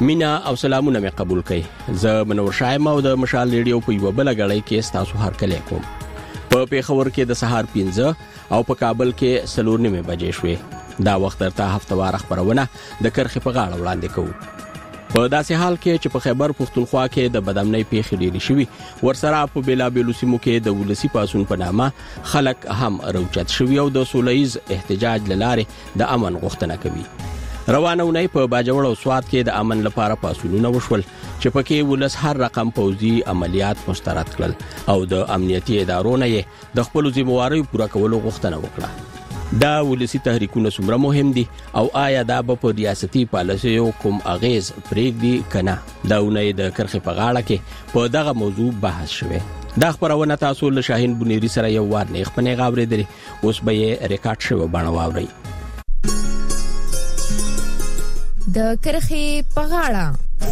مینا او سلامونه مې قبول کړئ. زه منور شایم او د مشال ریډیو په یو بل غړی کې تاسو هر کله کوم. په پیښور کې د سهار 15 او په کابل کې 4:30 بجې شوې. دا وخت درته هفتوار خبرونه د کرخې په غاړه وړاندې کوو. په داسې حال کې چې په خیبر پښتونخوا کې د بدامنۍ پیښې ډېرې شوي، ورسره په بیلابیلو سیمو کې د ولسی پاسون په نامه خلک هم روچت شوي او د سولهییز احتجاج لاره د امن غوښتنه کوي. روانه ونی په باجوړ او سواد کې د امن لپاره پاسونونه وشول چې پکې ولس هر رقم پوځي عملیات مسترد کړل او د امنیتي ادارو نه د خپل ذمہواری پوره کولو غوښتنه وکړه. دا ولسی تحریکونه څومره مهم دي او آیا دا په ریاستي پالیسیو کوم اغیز پرېږدي کنه؟ دا ونی د کرخې په غاړه کې په دغه موضوع بحث شوه. دا خبرونه تاسو له شاهین بنيري سره یو وار نه خپنه غاورې دري اوس به یې ریکارډ شوی باندې واوري. د کرخې په غاړه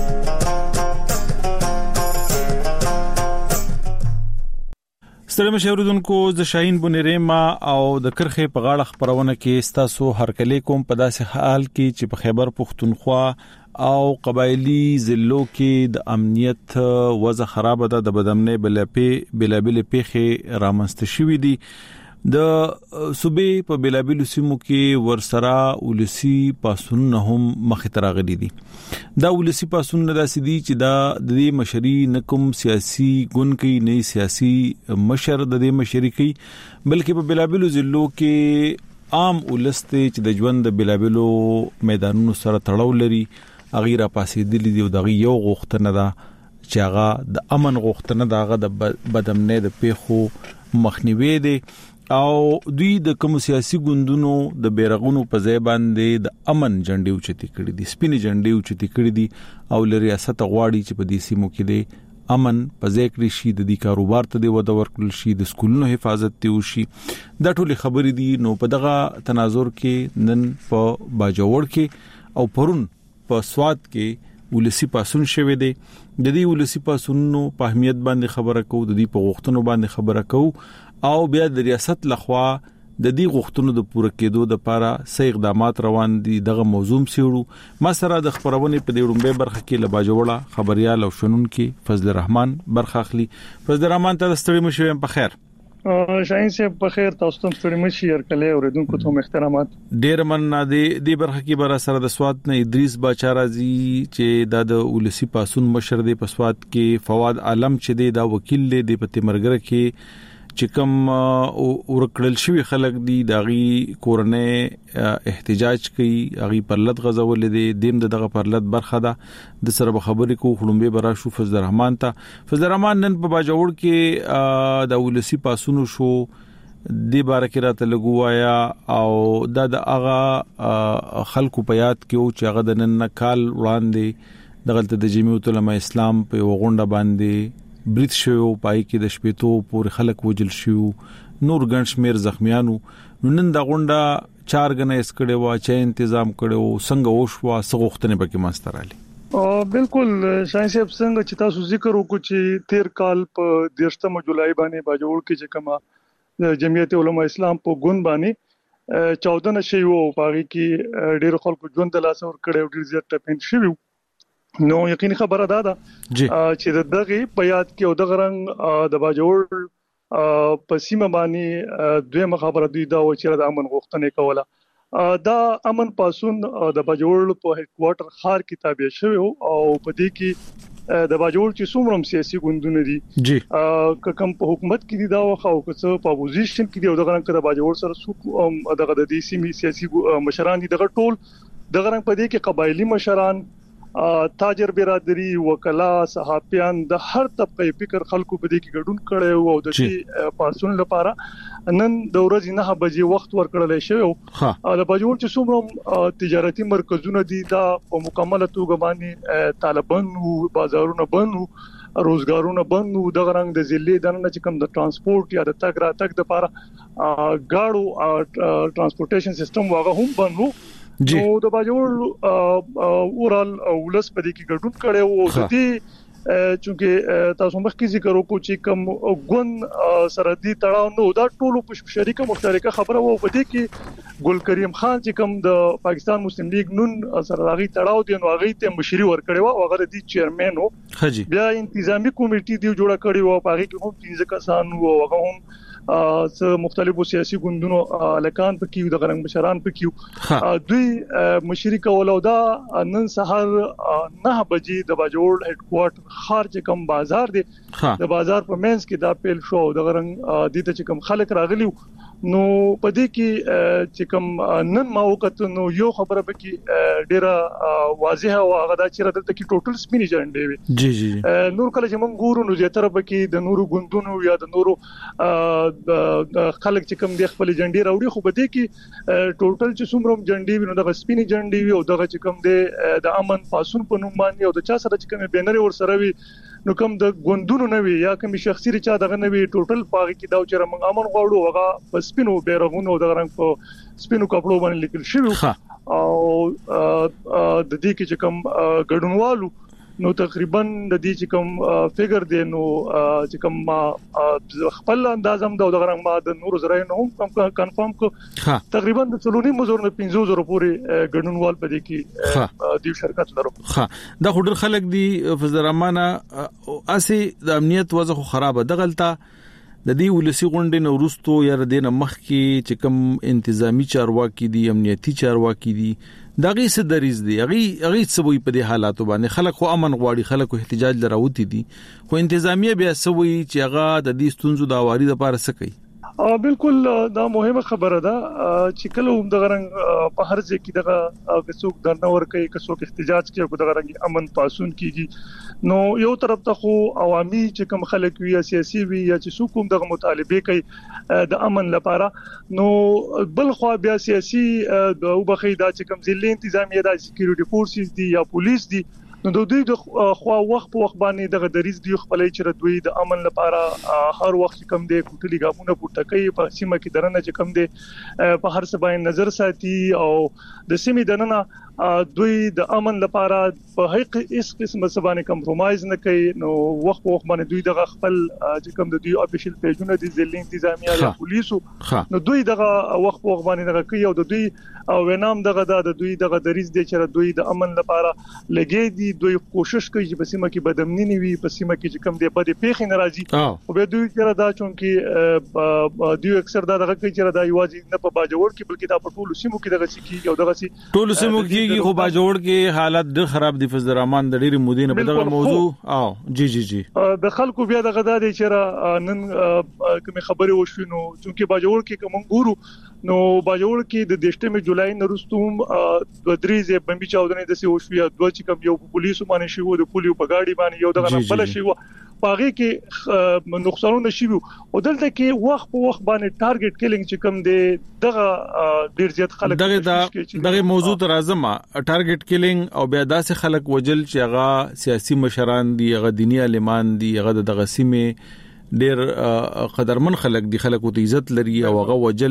ستړي مشوردونکو د شاهین بنيري ما او د کرخې په غاړه خبرونه کې تاسو هر کله کوم په داسې حال کې چې په خیبر پښتونخوا او قبایلی ضلعو کې د امنیت وضع خراب ده، د بدامنۍ بلابل پیښې رامنځته شوې دي. د صوبې په بیلابیلو سیمو کې ورسره ولسی پاسونه هم مخې ته راغلي دي. دا ولسی پاسونه داسې دي چې دا د دې مشري نکم سیاسي ګوند کې نه سیاسي مشر د دې مشري کوي، بلکې په بیلابیلو ضلعو کې عام ولسته چې د ژوند د بیلابیلو میدانونو سره تړاو لري اغیرا پاسې دي او دغه یو غوښتنه ده چې هغه د امن غوښتنه ده، هغه د بدامنۍ د پیښو مخنیوي دي او دوی د کوم سیاسي ګوندونو د بیرغونو په ځای باندې د امن جنډې اوچتې کړې دي، سپینې جنډې اوچتې کړې دي او ل ریاست غواړي چې په دې سیمو کې د امن په ځای کې شي، د دې کاروبار ته د وده ورکړل شي، د سکولونو حفاظت ته وشي. دا ټول خبرې دي. نو په دغه تناظر کې نن په باجوړ کې او پرون په سواد کې ولسی پاسون شوه دي. د دې ولسی پاسونو په اهمیت باندې خبره کوو، د دې په غوښتنو باندې خبره کوو او بیا د ریاست لخوا د دې غوښتنو د پوره کېدو د لپاره سې اقدامات روان دي. دغه موضوع سیړو ما سره د خبرونه په دې رومبه برخه کې لباجوړه خبريال او شنن کې فضل الرحمن برخه اخلي. فضل الرحمن ته ستړي مشو په خیر. شاهین صاحب په خیر، تاسو ته ستړي مشي ورکلې اوریدونکو ته احترامات. ډیر مننه. د برخه کې بر سره د سواد نه ادریس باچارازي چې د ولسی پاسون مشر دی په سواد کې، فواد عالم چې د وکیل دی په تیمرګره کې چې کوم ورکړل شوی خلک دي داغي کورنۍ احتجاج کوي، اغي پرلط غزول دي دیم دغه پرلط برخه ده. د سره خبرې کو خلومبه برا شو فضل الرحمن ته. فضل الرحمن نن په باجوړ کې د ولسی پاسونو شو د بارکه راته لګوایا او د هغه خلکو په یاد کې او چې هغه د نن کال وړاندې دغلت د جمعیت العلماء اسلام په وغونډه باندې بریټ شو، پای کې د شپېتو پورې خلک وجل شو، نور ګڼ شمیر زخمیانو. نن د غونډه 4 غنه اس کړي وا چې تنظیم کړي څنګه وشو سغوختنه پکې مستراله. بالکل شاهین صاحب څنګه چې تاسو ذکر وکړو چې 13 کال په 13 جولای باندې باجوړ کې چې کما جمعیت علماء اسلام په ګوند باندې 14 شی وو، پاره کې ډېر خلکو ژوند د لاس ور کړي او ډېر زیات ټپین شوی. نو یقیني خبره ده چې دغه په یاد کې او د غرنګ د باجوړ په سیمه باندې دویمه خبره دی دا چې د امن غوښتنه کوله. دا امن پاسون د باجوړ په هډ کوارټر خار کې تابع شوی او په دې کې د باجوړ چې څومره سیاسي ګوندونه دي کوم په حکومت کې دي دا واخا او څه په اپوزیشن کې دي او د غرنګ د باجوړ سره څوک دغه د دې سیمې سیاسي مشران دي. دغه ټول د غرنګ په دې کې قبایلی مشران، تاجر برادری، وکلا، صحافیان، د هر طبقه فکر خلکو په دې کې ګډون کړي او د دې پاسون لپاره نن د ورځې 9 بجې وخت ورکړل شوی او د باجوړ چې څومره تجارتي مرکزونه دي دا په مکمله توګه باندې طالبان او بازارونه بند او روزګارونه بند او د غرنګ د ضلع د نه چې کوم د ترانسپورت یا د تګ راتګ لپاره گاډو ترانسپورټیشن سیستم واغه هم بند وو. نو د باجوړ اورال ولس په دې کې ګډون کړي او د دې چونکه تاسو مخکې ذکر وکړو چې کوم ګوند سرحدي تړاو نو دا ټول په شریکه مشترکه خبره وو په دې کې ګل کریم خان چې کوم د پاکستان مسلم لیگ نون سرحدي تړاو دی نو هغه ته مشري ورکړی و هغه د چیرمن وو بیا انتظامی کمیټې دی جوړه کړی و په هغه کې هم 15 کسان وو هغه هم مختلفو سیاسي ګوندونو لکان پکې د غرنګ مشران پکې دوی مشري کول او دا نن سحر 9 بجې د باجوړ هډ کوارټر خار چې کوم بازار دی د بازار په منځ کې دا پیل شو د غرنګ د ته چې کوم خلک راغلی نو په دې کې چې کوم نن ما وکړ نو یو خبره پکې ډیره واضحه او هغه دا چې راته کې ټوټل سپینی جنډې وي جی جی نور کله چې موږ ګورو نو زیاتره پکې د نورو ګوندونو یا د نورو خلک چې کوم د خپل جنډې راوړي خو په دې کې ټوټل چې څومره جنډې وي نو د سپینی جنډې وي او دغه چې کوم د امن پاسون په نوم باندې او د چا سره چې کوم بینر ور سره وي نو کوم د ګوندونو نه وي یا کوم شخصي چا دغه نه وي ټوټل پاغي کې دا چې موږ امن غواړو هغه په سپینو بیرغونو د رنګ په سپینو کپړو باندې لیکل شوی او د دې کې چې کوم ګډونوالو نو تقریبا د دې چې کوم فګر دی نو چې کوم خپل اندازم د غرنګ ما د نور زراي نو هم کنفرم کو تقریبا د څلورنی مزور نه 500 پورې ګډونوال په دې کې د شرکت لرو دا خډر خلک دی فزرمانه اسی د امنیت وضع خراب ده غلطه د دې ولسی غونډې نو ورستو یا د نه مخ کې چې کوم انتظامی چارواکي دي امنیتي چارواکي دي دغه څه دریز دي هغه سوي په دې حالاتو باندې خلک خو امن غواړي خلک احتجاج لراوتی دي خو انتظامیه بیا سوي چې هغه د دې ستونزو د اواري لپاره څه کوي بالکل دا مهمه خبره ده چې کله هم د غرنګ په هر ځای کې دغه کڅوک درنور کوي کڅوک احتجاج کوي په دغه رنګ امن پاسون کیږي نو یو طرف ته خو عوامي چې کوم خلک وي سیاسي وي یا چې څوک هم دغه مطالبه کوي د امن لپاره نو بل خو بیا سیاسي د وبخي دا چې کوم ځلې انتظامیه د سکیورټي فورسز دي یا پولیس دي نو د دوی د خو وخت په وخت باندې دغه دریز دی خپلې چې دوی د امن لپاره هر وخت کم دی کوټلي ګامونه پورته کوي په سیمه کې درنه چې کم دی په هر څه باندې نظر ساتي او د سیمې دننه دوی د امن لپاره په هیڅ قسمه سبانه کمپرمایز نه کوي نو وخت په وخت باندې دوی دغه خپل چې کوم د دوی افیشل پیجونه دي ځلې انتظامیه یا پولیسو نو دوی دغه وخت په وخت باندې دغه کوي او د دوی او وینام دغه د دوی دغه دریز دي چې دوی د امن لپاره لګي دي دوی کوشش کوي چې په سیمه کې بدامنی نه وي په سیمه کې چې کوم دی بده پیښې ناراضي او به دوی چې دا چون کې دوی اکثر دا دغه کوي چې دا یوازې نه په باجوړ کې بلکې دا په ټولو سیمو کې دغه سکی او دغه سي ټولو سیمو کې خو باجوړ کې حالت ډېر خراب دي فضل الرحمن د ډېر مودې نه په دغه موضوع او جی د خلکو بیا دغه د چې نن کوم خبره وشو نو چې باجوړ کې کوم ګورو نو باجوړ کې د 18 جولای نورستوم د دریزه بمبي چاودنې د سی وشو یا دوه چې کوم یو پولیسو باندې شو د پولیو په گاډي باندې یو دغه بل شي پاغي کې نقصانونه شي او دلته کې وخت په وخت باندې ټارګټ کیلینګ چې کوم دی دغه ډیر زیات خلک دغه موضوع تر اعظم ټارګټ کیلینګ او بیا داسې خلک وجل چې هغه سیاسي مشران دي هغه دینی عالمان دي هغه دغه سیمه ډیر قدرمن خلک دي خلکو ته عزت لري او هغه وجل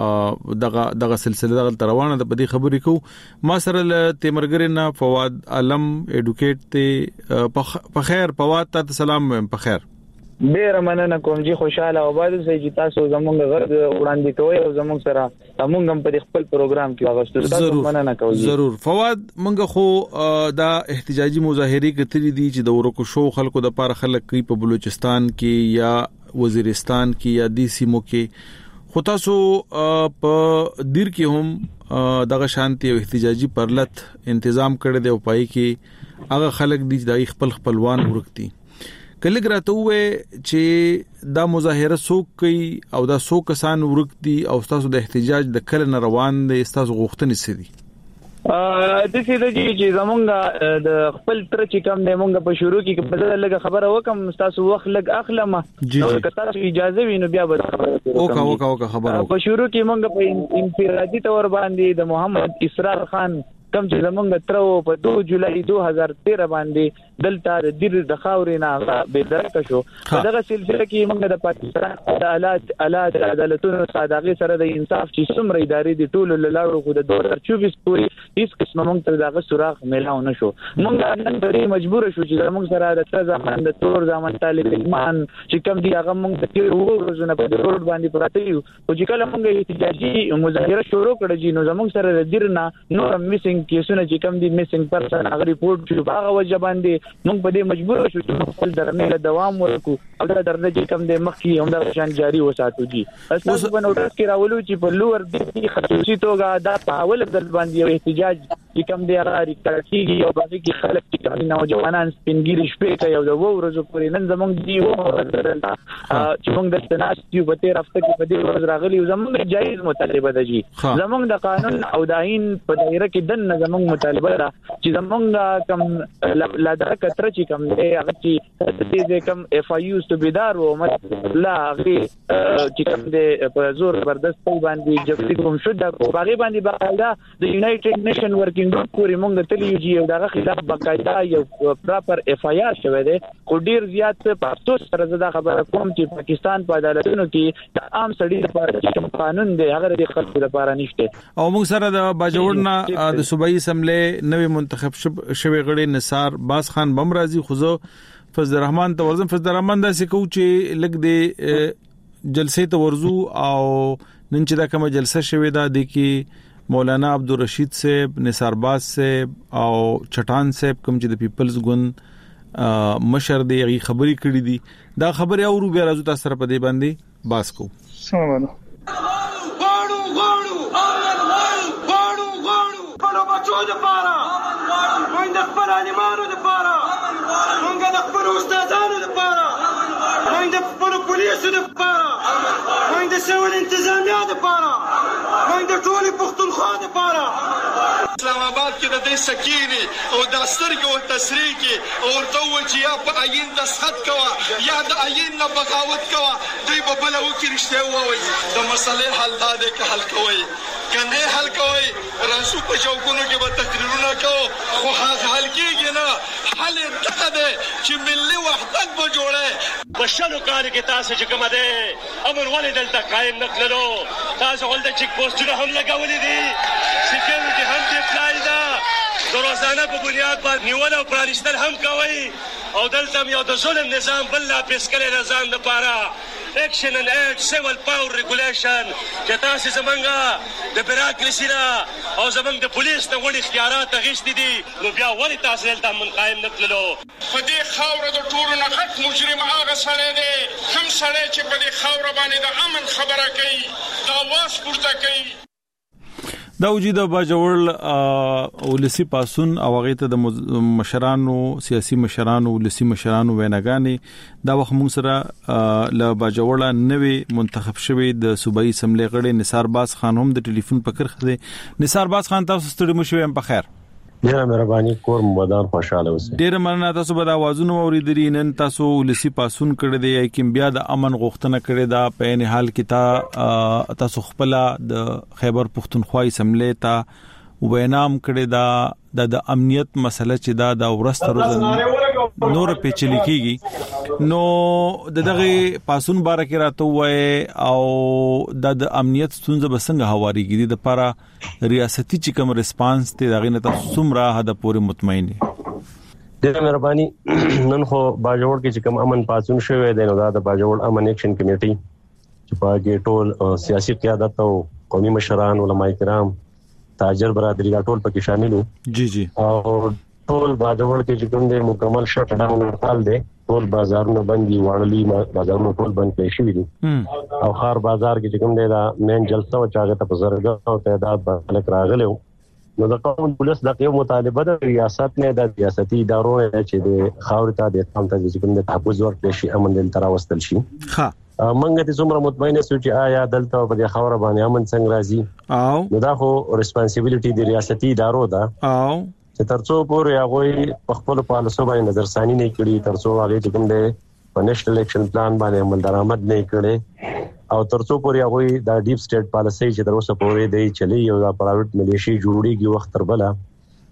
دغه سلسله دغه روانه د بدی خبرې کو ما سره تیمرګرنا فواد علم اډوکیټ ته په خیر فواد ته سلام په خیر ډیر مننه کوم چې خوشاله او باید چې تاسو زموږ غږ وړاندې کوئ او زموږ سره موږ هم په خپل پروګرام کې واغستو تاسو مننه کوم ضرور فواد موږ خو دا احتجاجي مظاهره کتري دي چې د ورکو شو خلکو د پاره خلک کوي په بلوچستان کې یا وزیرستان کې یا دی سیمو کې خو تاسو په دیر کې هم دغه شانتي او احتجاجي پرلط تنظیم کړی دی او پای کې هغه خلک دي د خپلوان ورکتي کله ګراته وې چې دا مظاهره څوک کوي او دا څوک کسان ورکتي او تاسو د احتجاج د کله نه روان دي تاسو غوښتنې سدي د څه د چې زمونږ د خپل تر چې کوم د مونږ په شروع کې په بدل لګه خبره وکم تاسو وخت لګ اخلم نو که تاسو اجازه وینو بیا به خبره وکړه خبره په شروع کې مونږ په انفرادي تور باندې د محمد اسرار خان کوم چې زمونږ تر په 2 جولای 2013 باندې دلته د دیر د خاورې نه به درکه شو دغه سلسله کې موږ د پاکستان د آلات عدالتونو صادقي سره د انصاف چې څومره ادارې د ټولو لاړو خو د 2024 پورې هیڅ قسمه موږ ته دغه سوراخ ملاو نشو موږ نن ډېر مجبور شو چې موږ سره د ځمان د تور ځمان طالب علمان چې کوم دي هغه موږ ته ورځونه په روډ باندې پراته یو او چې کله موږ احتجاجي مظاهره شروع کړو چې نو زموږ سره د دیرنا نور میسنګ کیسونه چې کوم دي میسنګ پرسن هغه ریپورت شو هغه وجه باندې موږ په دې مجبور شو چې خپل درنه دوام ورکو او دا درنه چې کوم د مخکې هم د شان جاری وساتو دي اساس په نوټس کې راولو چې په لور د خصوصي توګه دا په اول در باندې احتجاج چې کوم دی راځي کړي او باندې کې خلک چې نوجوانان سپینګری شپې کوي او د ورځو پورې نن زمونږ دی چې موږ د تناسب په تیر هفته کې په دې ورځ راغلي زمونږ جایز مطالبه ده جی زمونږ د قانون او د آئین په دایره کې دنه زمونږ مطالبه ده چې زمونږ کم لادر کتر چې کم دی هغه چې دې کم اف آی یوز ته بيدار و لا هغه چې کم دی په زور زبردست باندې جبري کوم شو دا باغې باندې باقاعده د یونایټډ نیشن ورکینګ ګروپ پورې موږ ته لیږي او دغه خلاف باقاعده یو پراپر اف آی آر شوی دی خو ډیر زیات په افسوس سره زدا خبره کوم چې پاکستان په عدالتونو کې د عام سړي لپاره قانون دی هغه د خلکو لپاره نشته او موږ سره د باجوړنا د صوبایي اسمبلی نوې منتخب شوی غړي نثار باز خان بمرازي خو فضل الرحمن تورزم فضل الرحمن دا سکو چې لګ دی جلسه ته ورزو او نن چې دا کومه جلسه شوی دا د کې مولانا عبدالرشید صاحب نثار باز صاحب او چټان صاحب کوم چې د پیپلز ګوند مشر دی غي خبري کړې دي دا خبره اورو بیا راځو تاسو سره په دې باندې باس کو سلام علیکم غاړو بچو د پاره موږ د خپل عالمانو د پاره موږ د خپل استادانو د پاره موږ د خپل پولیسو د پاره موږ د سول انتظامیه د پاره موږ د ټولو پښتونخوا د پاره اسلام آباد کې د دې سکینی او د سترګو او تسریع کې اورته و چې یا په عین دسخط کوا یا د عین نه بغاوت کوا دوی په بل او کې رښتیا وایي د مسلې حل دا دی که حل کوي کنه حل کوي راسو په چوکونو کې به تقریرونه کوو خو هغه حل کېږي نه حل دغه دی چې ملي وحدت به جوړه بشلو کار کې تاسو چې کومه ده امر ولې دلته قائم نکړلو تاسو ولته چیک پوسټونه هم لګولې دي سکیورټي هم دې پلای ده د روزانه په بنیاد باندې نیول او پرانیستل هم کوي او دلته یو د ظلم نظام بل لا پیس کړي نظام لپاره Action and Aid Civil Power Regulation چې تاسو زمونږه د بیروکراسي نه او زمونږ د پولیس نه وړي اختیارات غوښتي دي نو بیا ولې تاسو دلته من قائم نکړلو په دې خاور د ټولو نه غټ مجرم هغه سړی دی کوم سړی چې په دې خاور باندې د امن خبره کوي دا واس پورته کوي دا وجود باجوړ ولسی پاسون او هغه ته د مشرانو سیاسي مشرانو ولسی مشرانو ویناګانی دا وخت موږ سره ل باجوړ نوې منتخب شوی د صوبایي اسمبلی غړي نثار باز خان هم د ټلیفون په کرخه دي نثار باز خان تاسو ستړي مو شوم په خیر ډیره مهرباني کور مبادان خوشاله اوسئ ډیره مننه تاسو به دا आवाजونه اوریدلی نن تاسو ولسی پاسون کړی دی چې بیا د امن غوښتنه کړی دا په ان حال کې تاسو خپل د خیبر پختونخوا اسمبلی ته وینام کړی دا د امنیت مسله چې دا ورسته روز نور پیچلی کیږي نو دغه پاسون بارکه راته وای او د امنیت ستونزه بسنګ هواريږي د لپاره ریاستي چې کوم ریسپانس ته دغه نه تاسو سمرا هدا پورې مطمئن دي ډېر مهرباني نن خو باجوړ کې چې کوم امن پاسون شوی دی نو دا د باجوړ امن ایکشن کمیټي چې په کې ټول سیاسي قیادت او قومي مشران علماء کرام تاجر برادری دا ټول پکې شامل وو جی او ټول باجوړ کې چې کوم دې مکمل شټ ډاون حال دی ټول بازارونه بندي وړلي بازارونه ټول بند کړي شوی دي او خار بازار کې چې کوم دې دا مین جلسه او چاغه ته بزرګ او تعداد باندې راغلي نو د قوم پولیس د یو مطالبه د ریاست نه د ریاستي ادارو چې د خاور ته د تام ته چې کوم د تحفظ ورکړي شي امن دل تر واستل شي ها منګه د څومره مطمئنه سو چې آیا دلته په دې خبره باندې امن څنګه راځي او نو دا خو ریسپانسیبিলিټي د ریاستي ادارو ده او چې ترڅو پورې هغه په خپل پالیسو باندې نظرثاني نه کړي ترڅو هغه چې کوم د نېشنل الیکشن پلان باندې عمل درآمد نه کړي او ترڅو پورې هغه د ډیپ سټیټ پالیسي چې تر اوسه پورې دی چلی یو د پرایویټ ملیشي جوړیږي وخت تر بلا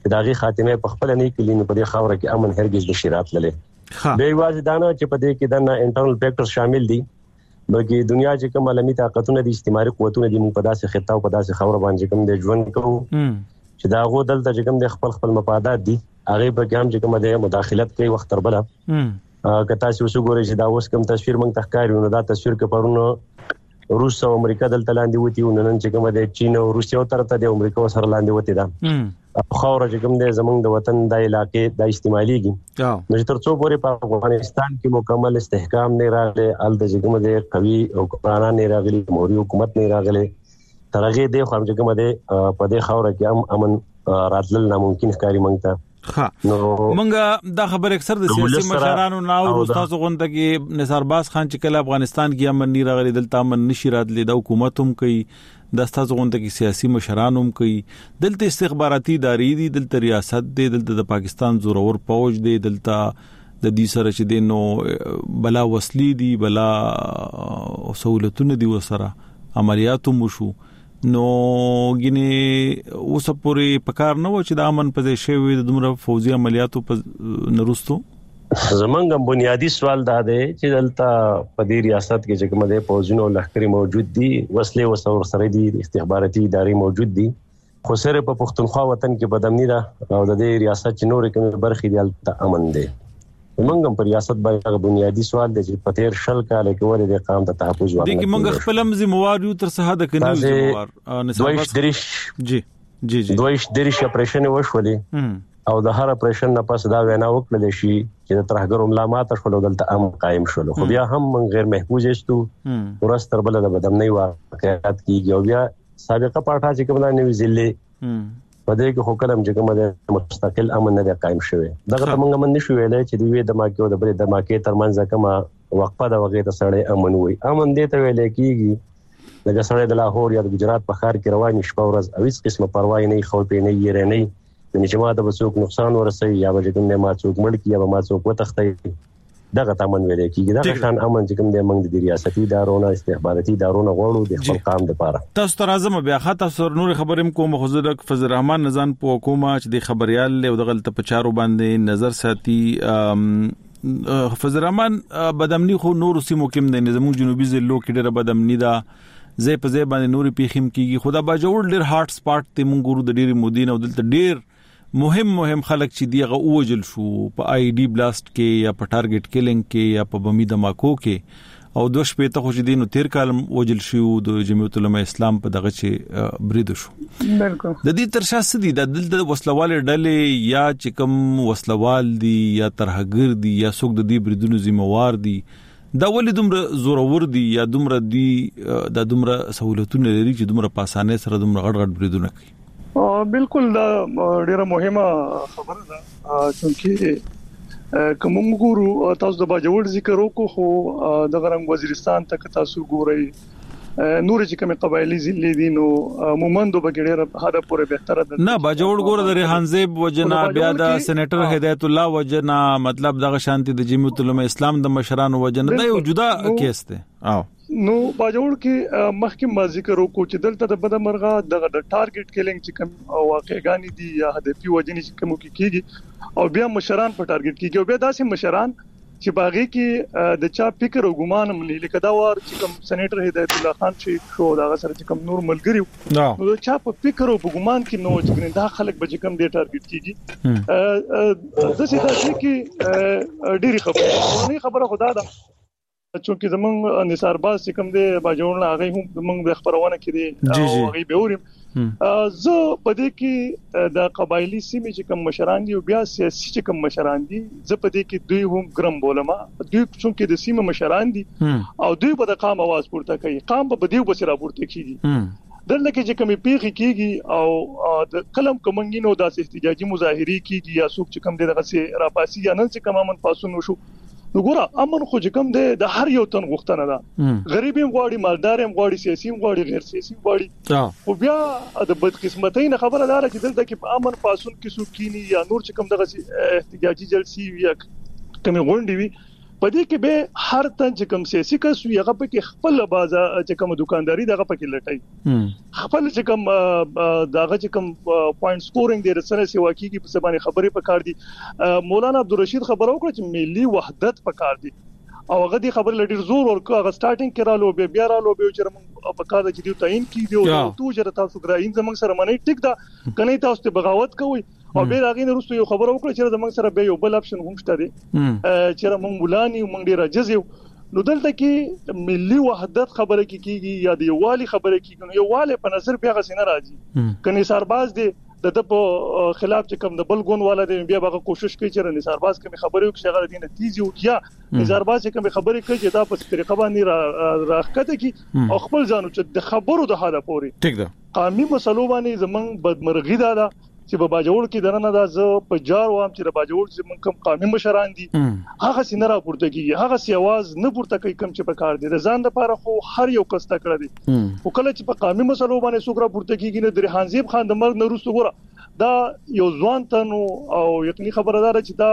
داغي خاتمه په خپل نه کلی نو په دې خاور کې امن هرگز د شرات للې به واځ دانه چې په دې کې د انټرنل فیکټر شامل دي بلکې دنیا چې کوم عالمي طاقتونه دي استعماري قوتونه دي موږ په داسې خطه او په داسې خاور باندې کوم د ژوند کوو چې دا غو دلته چې کوم د خپل مفادات دي هغه په کې هم چې کوم د مداخلت کوي وخت تر بل کته چې وسګوري چې دا اوس کوم تصویر موږ تخکاری نو دا تصویر کې پرونه روس او امریکا دلته لاندې وتی ونن چې کوم د چین او روسیا ترته د امریکا سره لاندې وتی دا خاور چې کوم د زمونږ د وطن د علاقې د استعماليږي نو چې ترڅو پورې په افغانستان کې مکمل استحکام نه راغلی ال د کوم د قوي او قانون نه راغلی موري حکومت نه راغلی ترغه د خو چې کوم د په دې خاور کې هم امن راتل ناممکن ښکاری مونږ ته نو مونږه دا خبر اکثر د سیاسي مشرانو ناو استاد غونډه کې نثار باز خان چې کله افغانستان کې امن نه راغلی دلته امن نشي راتلی د حکومت هم کوي د استاد غونډه کې سیاسي مشران هم کوي دلته استخباراتي ادارې دي دلته ریاست دي دلته د پاکستان زورور فوج دي دلته د دې سره چې دینو بلا وسلی دي بلا سہولتونه دي وسره عملیاتو مشو نو ګینه اوس پورې پکار نه و چې د امن په ځای شوی د دومره فوزي عملیاتو په نرستو زمونږ بنیادی سوال دا دی چې دلته په دې ریاست کې چې کوم د فوجونو لښکري موجود دي وسلې وسور سره دي استخباراتي ادارې موجود دي خو سره په پښتونخوا وطن کې بدامنی ده او د دې ریاست چې نور کوم برخې دی دلته امن دی موږ په ریاست باندې بنیادی سوال دی چې په تیر شل کال کې ولې د قانون ته تحفظ ورکړي دي موږ خپل ذمہوار یو تر څه د کنيو ذمہوار نسبت جی دویش دریش اپریشن وشولې او د هر اپریشن نه پس دا وینا وکړل شي چې د ترهګر ملا ماته شول دلته امن قائم شول خو بیا هم من غیر محفوظ استو ورستر بل د بدم نه واقعیت کیږي او بیا سابقه پاټه چې کوم نه ویلې په دې کې حکم چې کوم د مستقل امن نه قائم شوی دغه موږ امن نشو ویلې چې دوی د ماکیو د بل د ماکې ترمنځ کومه وقفه د وغه ته سړی امن وي امن دې ته ویلې کیږي لکه سړی د لاهور یا د ګجرات په ښار کې روان شي په ورځ او هیڅ قسمه پروا نه خو په نه یې نه چې ما د بسوک نقصان ورسي یا به کوم نه ما څوک ملک یا به ما څوک وتختی دغه تامن ویلې کیږي دا شان امن چې کوم د موږ د ریاستي ادارو استخباراتي ادارو غوړو د خپل قام لپاره تاسو تر اعظم بیا خاطر سر نور خبرم کوم حضرت فضل الرحمن نزان په حکومت چې د خبريال له دغه په چارو باندې نظر ساتي فضل الرحمن بدامنی خو نور سیمو کې د نظام جنوبي ضلعو کې ډېر بدامنی دا زې په زې باندې نور پیخم کیږي خدا با جوړ ډېر هارت سپاټ ته مونږ ګورو د ډېر مودین او دلته ډېر مهم خلک چې دیغه اوجل شو په آی ډی بلاست کې یا په ټارګټ کیلینګ کې یا په بمی دماکو کې او دوه شپې ته خو چې دینو تیر کال اوجل شو د جمعیت العلماء اسلام په دغه چې برید شو بالکل د دې ترشا سدي د دلته وسلوال ډلې یا چې کوم وسلوال دي یا ترهګر دي یا څوک د دې بریدونو ذمہوار دي دا ولې دومره زورور دي یا دومره دي د دومره سہولتونه لري چې دومره پاسانه سره دومره غړ بریدونه کوي بالکل دا ډیره مهمه خبره ده چې کوم ګورو تاسو د باجوړ ذکر وکړو خو د غرنګ وزیرستان ته تاسو ګورئ نور چې کوم قبایلی ضلع دي نو مومندو بګړه هدا پورې بهتره ده نه باجوړ ګور د ریحانزیب وجنا بیا د سېنیټر هدایت الله وجنا مطلب دغه شانتي د جمعیت العلماء اسلام د مشرانو وجنا دا یو جدا کیس دی او نو باجوړ کې مخکې ما ذکر وکړو چې دلته د بدمرغه د ټارګټ کیلینګ چې کوم واقعګانی دي یا هدفي وجنې چې کوم کیږي او بیا مشران په ټارګټ کیږي او بیا داسې مشران چې باغې کې د چا فکر او ګمان ملي لکه دا وار چې کوم سېنیټر هدایت الله خان چې شو دا سره چې کوم نور ملګری نو چا په فکر او ګمان کې نو چې دا خلک به کوم دی ټارګټ کیږي د څه د کې ډېری خبره خدا ده چونکه زمونږ نثار باز چې کوم دی باجوړ نه هغه هم زمونږ د خبرونه کې دی او هغه به وریم زه په دې کې د قبایلی سیمې چې کوم مشران دي او بیا سیاسي چې کوم مشران دي زه په دې کې دوی هم ګرم بولم دوی چونکه د سیمې مشران دي او دوی په د قام आवाज پورته کوي قام په دې وسره پورته کیږي دلته کې چې کومې پیخي کیږي او د کلم کومنګینو داسې احتجاجي مظاهري کیږي یا څوک چې کوم دغه سي راپاسي یا نن چې کوم امن پاسون وشو وګوره امن خو چې کوم دی د هر یو تن غوښتنه ده غریب هم غواړي مالدار هم غواړي سیاسي هم غواړي غیر سیاسي هم غواړي خو بیا د بدقسمتۍ نه خبره ده چې دلته کې په امن پاسون کې څوک کینی یا نور چې کوم دغه احتجاجي جلسې یا کومې غونډې وي پدې کې به هر تن چې کوم سیاسي کس وي هغه په کې خپل بازار چې کوم دکانداري دغه په کې لټای خپل چې کوم دغه چې کوم پوینټ سکورینګ د رسنه سیوا کیږي په سبانه خبرې پکار دي مولانا عبدالرشید خبرو کړ چې ملي وحدت پکار دي او هغه دې خبر لډیر زور ورکو هغه سٹارټینګ کړهلو بیا رالو به چې موږ په کار کې دیو تعین کیږي او تو چې تاسو ګراین زمنګ سره منی ټیک دا کني تاسو ته بغاوت کوي او به راغین وروسته یو خبر وکړه چې زمنګ سره به یو بل اپشن هم شته دي چې موږ مولانی موږ ډیر عجزیو نو دلته کې ملي وحدت خبره کیږي یا د یووالي خبره کیږي نو یوواله په نظر بیا غسینه راځي کني سرباز دي د په خلاف چې کوم د بل ګون والا دی بیا به کوشش کوي چې نثارباز کوم خبرې وکړي هغه دینه تیزی وکیا نثارباز کوم خبرې کوي چې دا په طریقه باندې راخته کی او خپل ځانو چې د خبرو د حاله پوري ټیک ده قومي مسلو باندې زمنګ بدمرغي ده چې په باجوړ کې درنه دا ز په جار وام چې باجوړ چې من کوم قومي مشران دي هغه سینه را پورته کیږي هغه سی आवाज نه پورته کوي کوم چې په کار دي ځان د لپاره خو هر یو کس تکړه دي او کله چې په قومي مسلو باندې سوګرا پورته کیږي نه د حنزیب خان د مرګ نه وروسته ګوره دا یو ځوان تنو او یقیني خبردار چې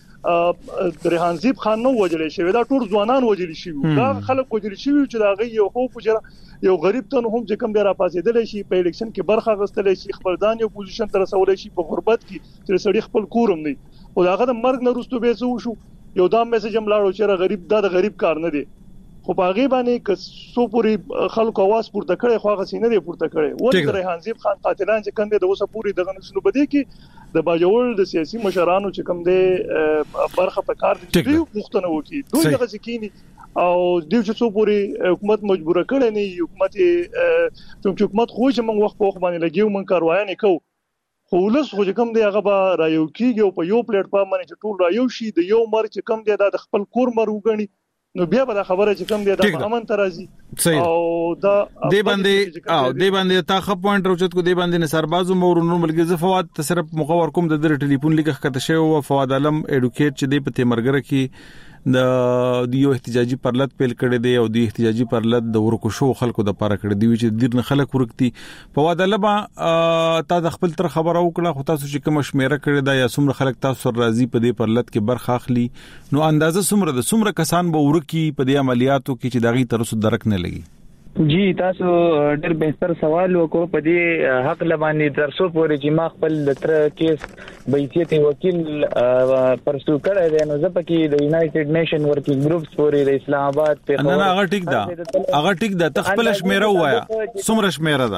دا درهانزیب خان نو وجلې شوی دا ټول ځوانان وجلې شوی دا خلک وجلې شوی چې دا غي یو خو پوجره یو غریب ته هم چې کوم دی را پاسېدل شي په الیکشن کې برخه غستل شي خپل ځان یو پوزیشن تر رسول شي په غربت کې چې سړی خپل کورم نه او داغه د مرګ نه وروسته به څه شو یو دا میسج هم لاړو چې غریب دا د غریب کار نه دی خو باغی باندې که سو پوری خلکو आवाज پورته کړي خو هغه سینې پورته کړي و د ریحانزیب خان قاتلان چې کنده د اوسه پوری دغه نسلو بده کې د باجوړ د سیاسي مشرانو چې کوم دی برخه په کار دي پښتنه وکي دوی دغه ځکینی او دیو چې څو پوری حکومت مجبور کړي نه حکومت چې حکومت خو چې موږ وخت په وخت باندې لګیو موږ کاروایانه کوو خو ولس خو چې کوم دی هغه به رایو کیږي او په یو پلیټ فارم باندې چې ټول رایو شي د یو مر چې کوم دی د خپل کور مر وګڼي نو بیا به خبره چې کوم دی د امن ترازی او دا دی باندې تا خپ پوینټ روچت کو دی باندې سربازو مورونو ملګری ز فواد ته صرف مخور کوم د ټلیفون لیکه کته شو او فواد علم اډوکیټ چې دی په تمرګره کې د یو احتجاجي پرلط پیل کړي دی او د احتجاجي پرلط د ورکو شو خلکو د پاره کړي دی چې دیر نه خلک ورکتي فواد علم تا د خپل تر خبره وکړه خو تاسو چې کوم شمیره کړي دا یا څومره خلک تاسو راضي په دې پرلط کې برخه اخلي نو اندازه څومره کسان به ورکی په دې عملیاتو کې چې دغه ترسو درک نه لګي جی تاسو ډېر بهتر سوال وکړو په دې حق لبانې ترسو پورې چې ما خپل تر کیس بېسیت وکیل پرسو کړی دی نو زه پکې د یونایټډ نیشن ورکینګ ګروپس پورې د اسلام آباد په نه هغه ټیک ده تخپل شمیره وایا څومره شمیره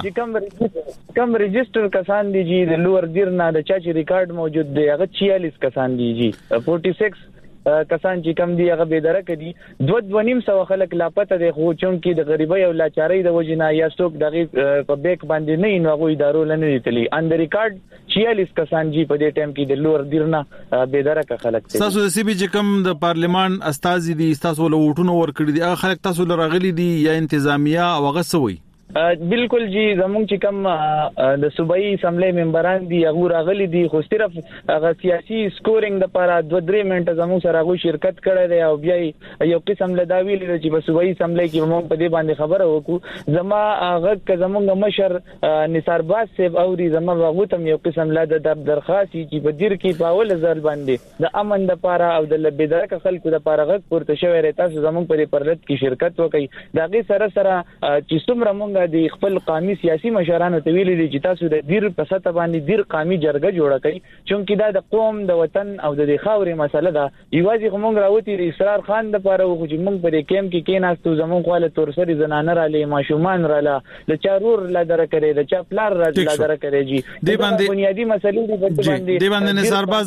ده کم رجستر کسان دي جی د لوور دیر نه د چا چې ریکارډ موجود دی هغه 46 کسان دي جی 46 کسان چې کم دی هغه به درک دي 2.5 خلک لاپته دي خو چې د غریبۍ او لاچارۍ د وجنه یا څوک دغه په بیک باندې نه نو هغه ادارو لنه دي ان د ریکارډ 46 کسان جی په دې ټیم کې د لوړ دیرنه به درک خلک دي تاسو د سی بي چې کم د پارلیمان استازي دي تاسو له وټونو ور کړی دي هغه خلک تاسو لراغلي دي یا انتظامیه او هغه سوي بالکل جی زمونږ چې کوم د صوبایي اسمبلی ممبران دي هغه راغلي دي خو صرف هغه سیاسي سکورینګ د لپاره 2-3 منټه زموږ سره هغه شرکت کړی دی او بیا یو قسم له دا ویل چې په صوبایي اسمبلی کې موږ په دې باندې خبره وکړو زما هغه ک زمونږ مشر نثارباز صاحب او زما هغه تم یو قسم له د درخواست چې په دیر کې په اول ځل باندې د امن د لپاره او د لبیدارک خلکو د لپاره غږ پورته شوی رته زمونږ په دې پرلط کې شرکت وکړي دغه سره چې څومره موږ د خپل قومي سیاسي مشرانو ته ویلي دي چې تاسو د دیر په سطح باندې دیر قومي جرګه جوړه کړئ چې دا د قوم د وطن او د خاورې مسله ده یوازې کوم راوتی د اسرار خان د لپاره خو چې موږ په کېم کې کېناستو زموږ خاله تورسري زنانه را لې ماشومان را ل چارور لا درکړي د چا پلار را لا درکړي جی د باندې بنیادی مسلې د باندې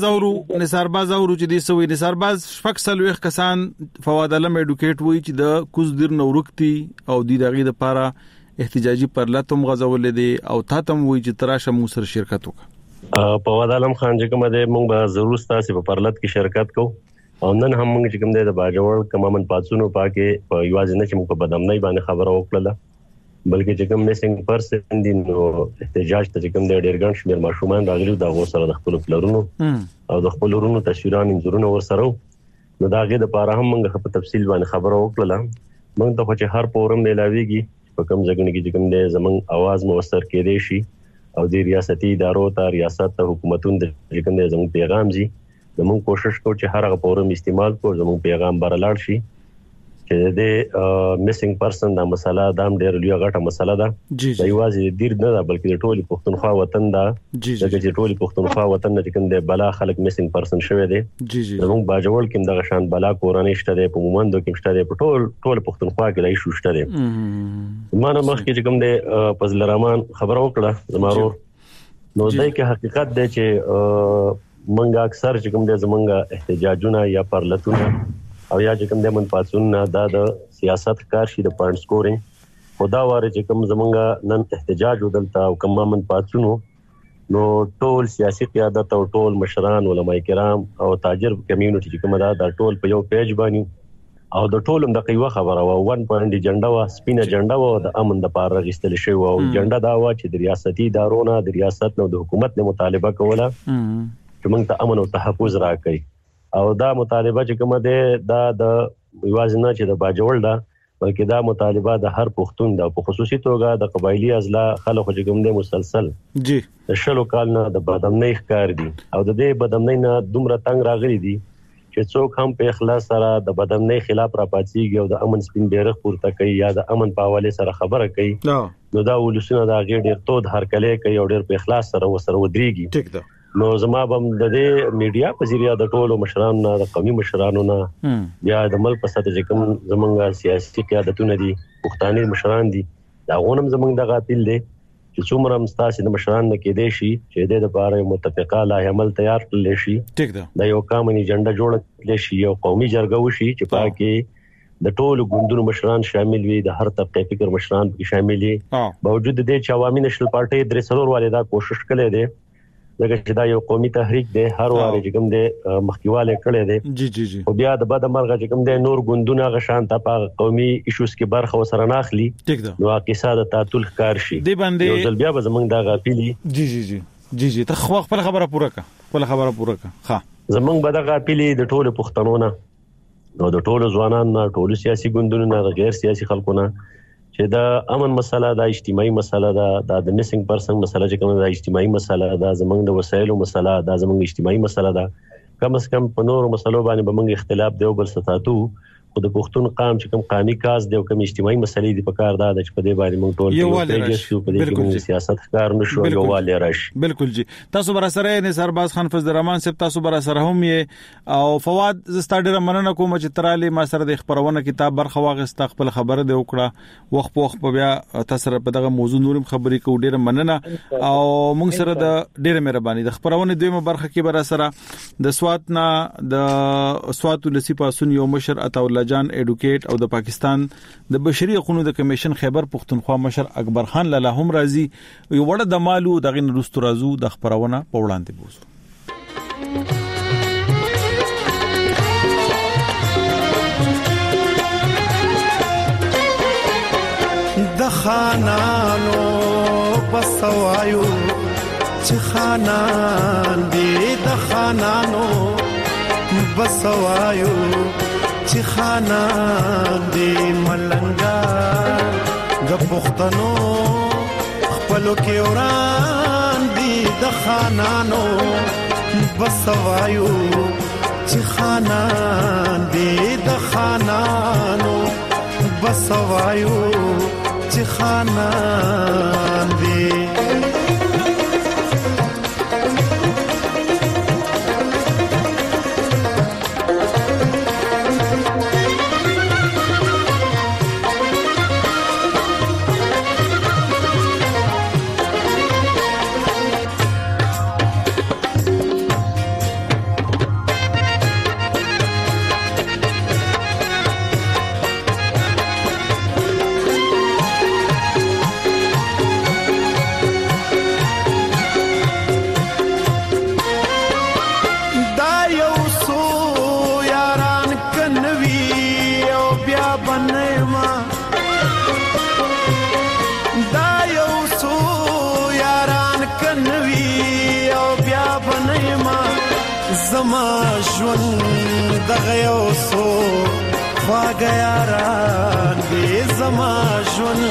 نثارباز او چې د سوي نثارباز فکسل وخ کسان فواد علم اډوکیټ وای چې د کوز دیر نورکتی او د دغه لپاره احتجاجي پرلطم غزول دي او تاتم وای چې تراشه مو سره شرکت وکړه فواد علم خان چې کوم د موږ به ضرور تاسو په پرلط کې شرکت کوو او نن هم موږ چې کوم د باجوړ کمامن پاتونو پاکه په یوازې نه چې موږ په بدامنۍ باندې خبره وکړه بلکې چې کوم میسنګ پرسن دي نو احتجاج ته کوم د ډیر ګڼ شمیر ماشومان راغلي دا غو سره د خپل پلرونو او د خپل ورونو تصویران انځورونه ور سره نو دا غي د پاره هم موږ په تفصیل باندې خبره وکړه موږ ته چې هر پورم ملاويږي په کوم ځګنه کې کوم د زمنګ आवाज موثر کېدې شي او د ریاستي ادارو ته ریاست ته حکومتونو د کوم د زموږ پیغام زی زموږ کوشش کوو چې هر هغه فورم استعمال کوو زموږ پیغام برلاړ شي چې د میسنګ پرسن دا مسله دام ډېر لوی غټه مسله ده د یوازې دیر نه ده بلکې د ټولي پښتونخوا وطن ده چې ټولي پښتونخوا وطن نه کوم د بلا خلک میسنګ پرسن شوی دی زموږ باجوړ کې دغه شان بلا کورانه شته دی په مومندو کې شته دی په ټول پښتونخوا کې لای شو شته دی مانه مخکې چې کوم د فضل الرحمن خبر وکړه زمارو نو دای کې حقیقت دی چې منګه اکثر چې کوم د زمونږه احتجاجونه یا پرلتونه او یا چې کوم د منفعتون دا د سیاست کار شي د پوینټ سکورینګ خدا واره چې کوم زمونږه نن احتجاج ودلتا او کوم منفعتونو نو ټول سیاسي قیادت او ټول مشران علماء کرام او تاجر کمیونټي چې کوم دا ټول په یو پیج باندې او د ټولم د قیوه خبره و 1 پوینټ ایجنډا و سپینه ایجنډا و د امن د پاره غستل شوی او ایجنډا دا و چې د ریاستي ادارونو د ریاست نو د حکومت نه مطالبه کوله چې موږ ته امن او تحفظ راکړي او دا مطالبه چې کومه ده دا د یوازې نه چې د باجوړ ده بلکې دا مطالبه د هر پښتون ده په خصوصي توګه د قبایلی ازلا خلکو چې کوم ده مسلسل د شلو کال نه د بدامنۍ ښکار دي او د دې بدامنۍ نه دومره تنگ راغلي دي چې څوک هم په اخلاص سره د بدامنۍ خلاف راپاتېږي او د امن سپین بیرغ پورته کوي یا د امن په حواله سره خبره کوي نو دا ولسونه دا غیر ډیر تود هرکلې کوي او ډیر په اخلاص سره وسره ودرېږي ټیک ده نو زما بم د دې میډیا په ذریعہ د ټولو مشرانو نه د قومي مشرانو نه بیا د ملک په سطح چې کوم زمونږه سیاسي قیادتونه دي پښتاني مشران دي دا غونم زمونږ د غاپیل دي چې څومره مستاسي د مشران نه کې دي شي چې د لپاره متفقه لایحه عمل تیار کړل شي ټیک ده د یو کامني ایجنډا جوړ کړل شي یو قومي جرګه وشي چې پاکي د ټولو ګوندونو مشران شامل وي د هر طبقه فکر مشران کې شامل دي باوجود د چې عوامي نېشنل پارټي درې څلور والدا کوشش کړي دي دغه چې دا یو قومي تحریک دی هر واره چې کوم دی مخکیواله کړی دی او بیا د بد مرغه چې کوم دی نور ګوندونه غشان ته په قومي ایشوز کې برخه وسره ناخلي نو اقتصاد تعطل ښکار شي دی باندې یو ځل بیا به زمونږ د غاپیلی جی ته خپل خبره پوره کا ها زمونږ به د غاپیلی د ټولو پښتنو نه نو د ټولو ځوانانو نه ټولو سیاسي ګوندونو نه غیر سیاسي خلکو نه چې دا امن مسله دا اجتماعي مسله دا د میسنګ پرسن مسله چې کومه دا اجتماعي مسله دا زمونږ د وسایلو مسله دا زمونږ اجتماعي مسله دا کم از کم په نور مسلو باندې به موږ اختلاف دی او بل ستاتو خو د پښتون قام چې کوم قامي کاز دی او کوم اجتماعي مسلې دی په کار دا چې په دې باندې موږ ټول یو پیجسو په دې کې سیاست ښکار نشو یو والي راشي بالکل جی تاسو بر سره نه سرباز خان فضل الرحمن صاحب تاسو بر سره هم یې او فواد زستا ډیره مننه کوم چې تراله ما سره د خبرونه کتاب برخه واغست خپل خبره دی وکړه وخت په وخت بیا تاسو په دغه موضوع نورم خبرې کو ډیره مننه او موږ سره د ډیره مهرباني د خبرونه دویمه برخه کې بر سره د سواتنا د سواتو لسی پاسون یو مشر عطا الله جان ایډوکیټ او د پاکستان د بشري حقوقو د کمیشن خیبر پختونخوا مشر اکبر خان لاله هم راضي یو وړه د مالو دغه نرستو رازو د خبرونه په وړاندې بوزو د خانانو بسوایو چې خانان دې د خانانو بسوایو چې خانان دې ملنګا د پښتنو خپلو کې وران دي د خانانو بسوایو چې خانان دې د خانانو بسوایو چې خانان دې غيوسو خواغياران دي زماجون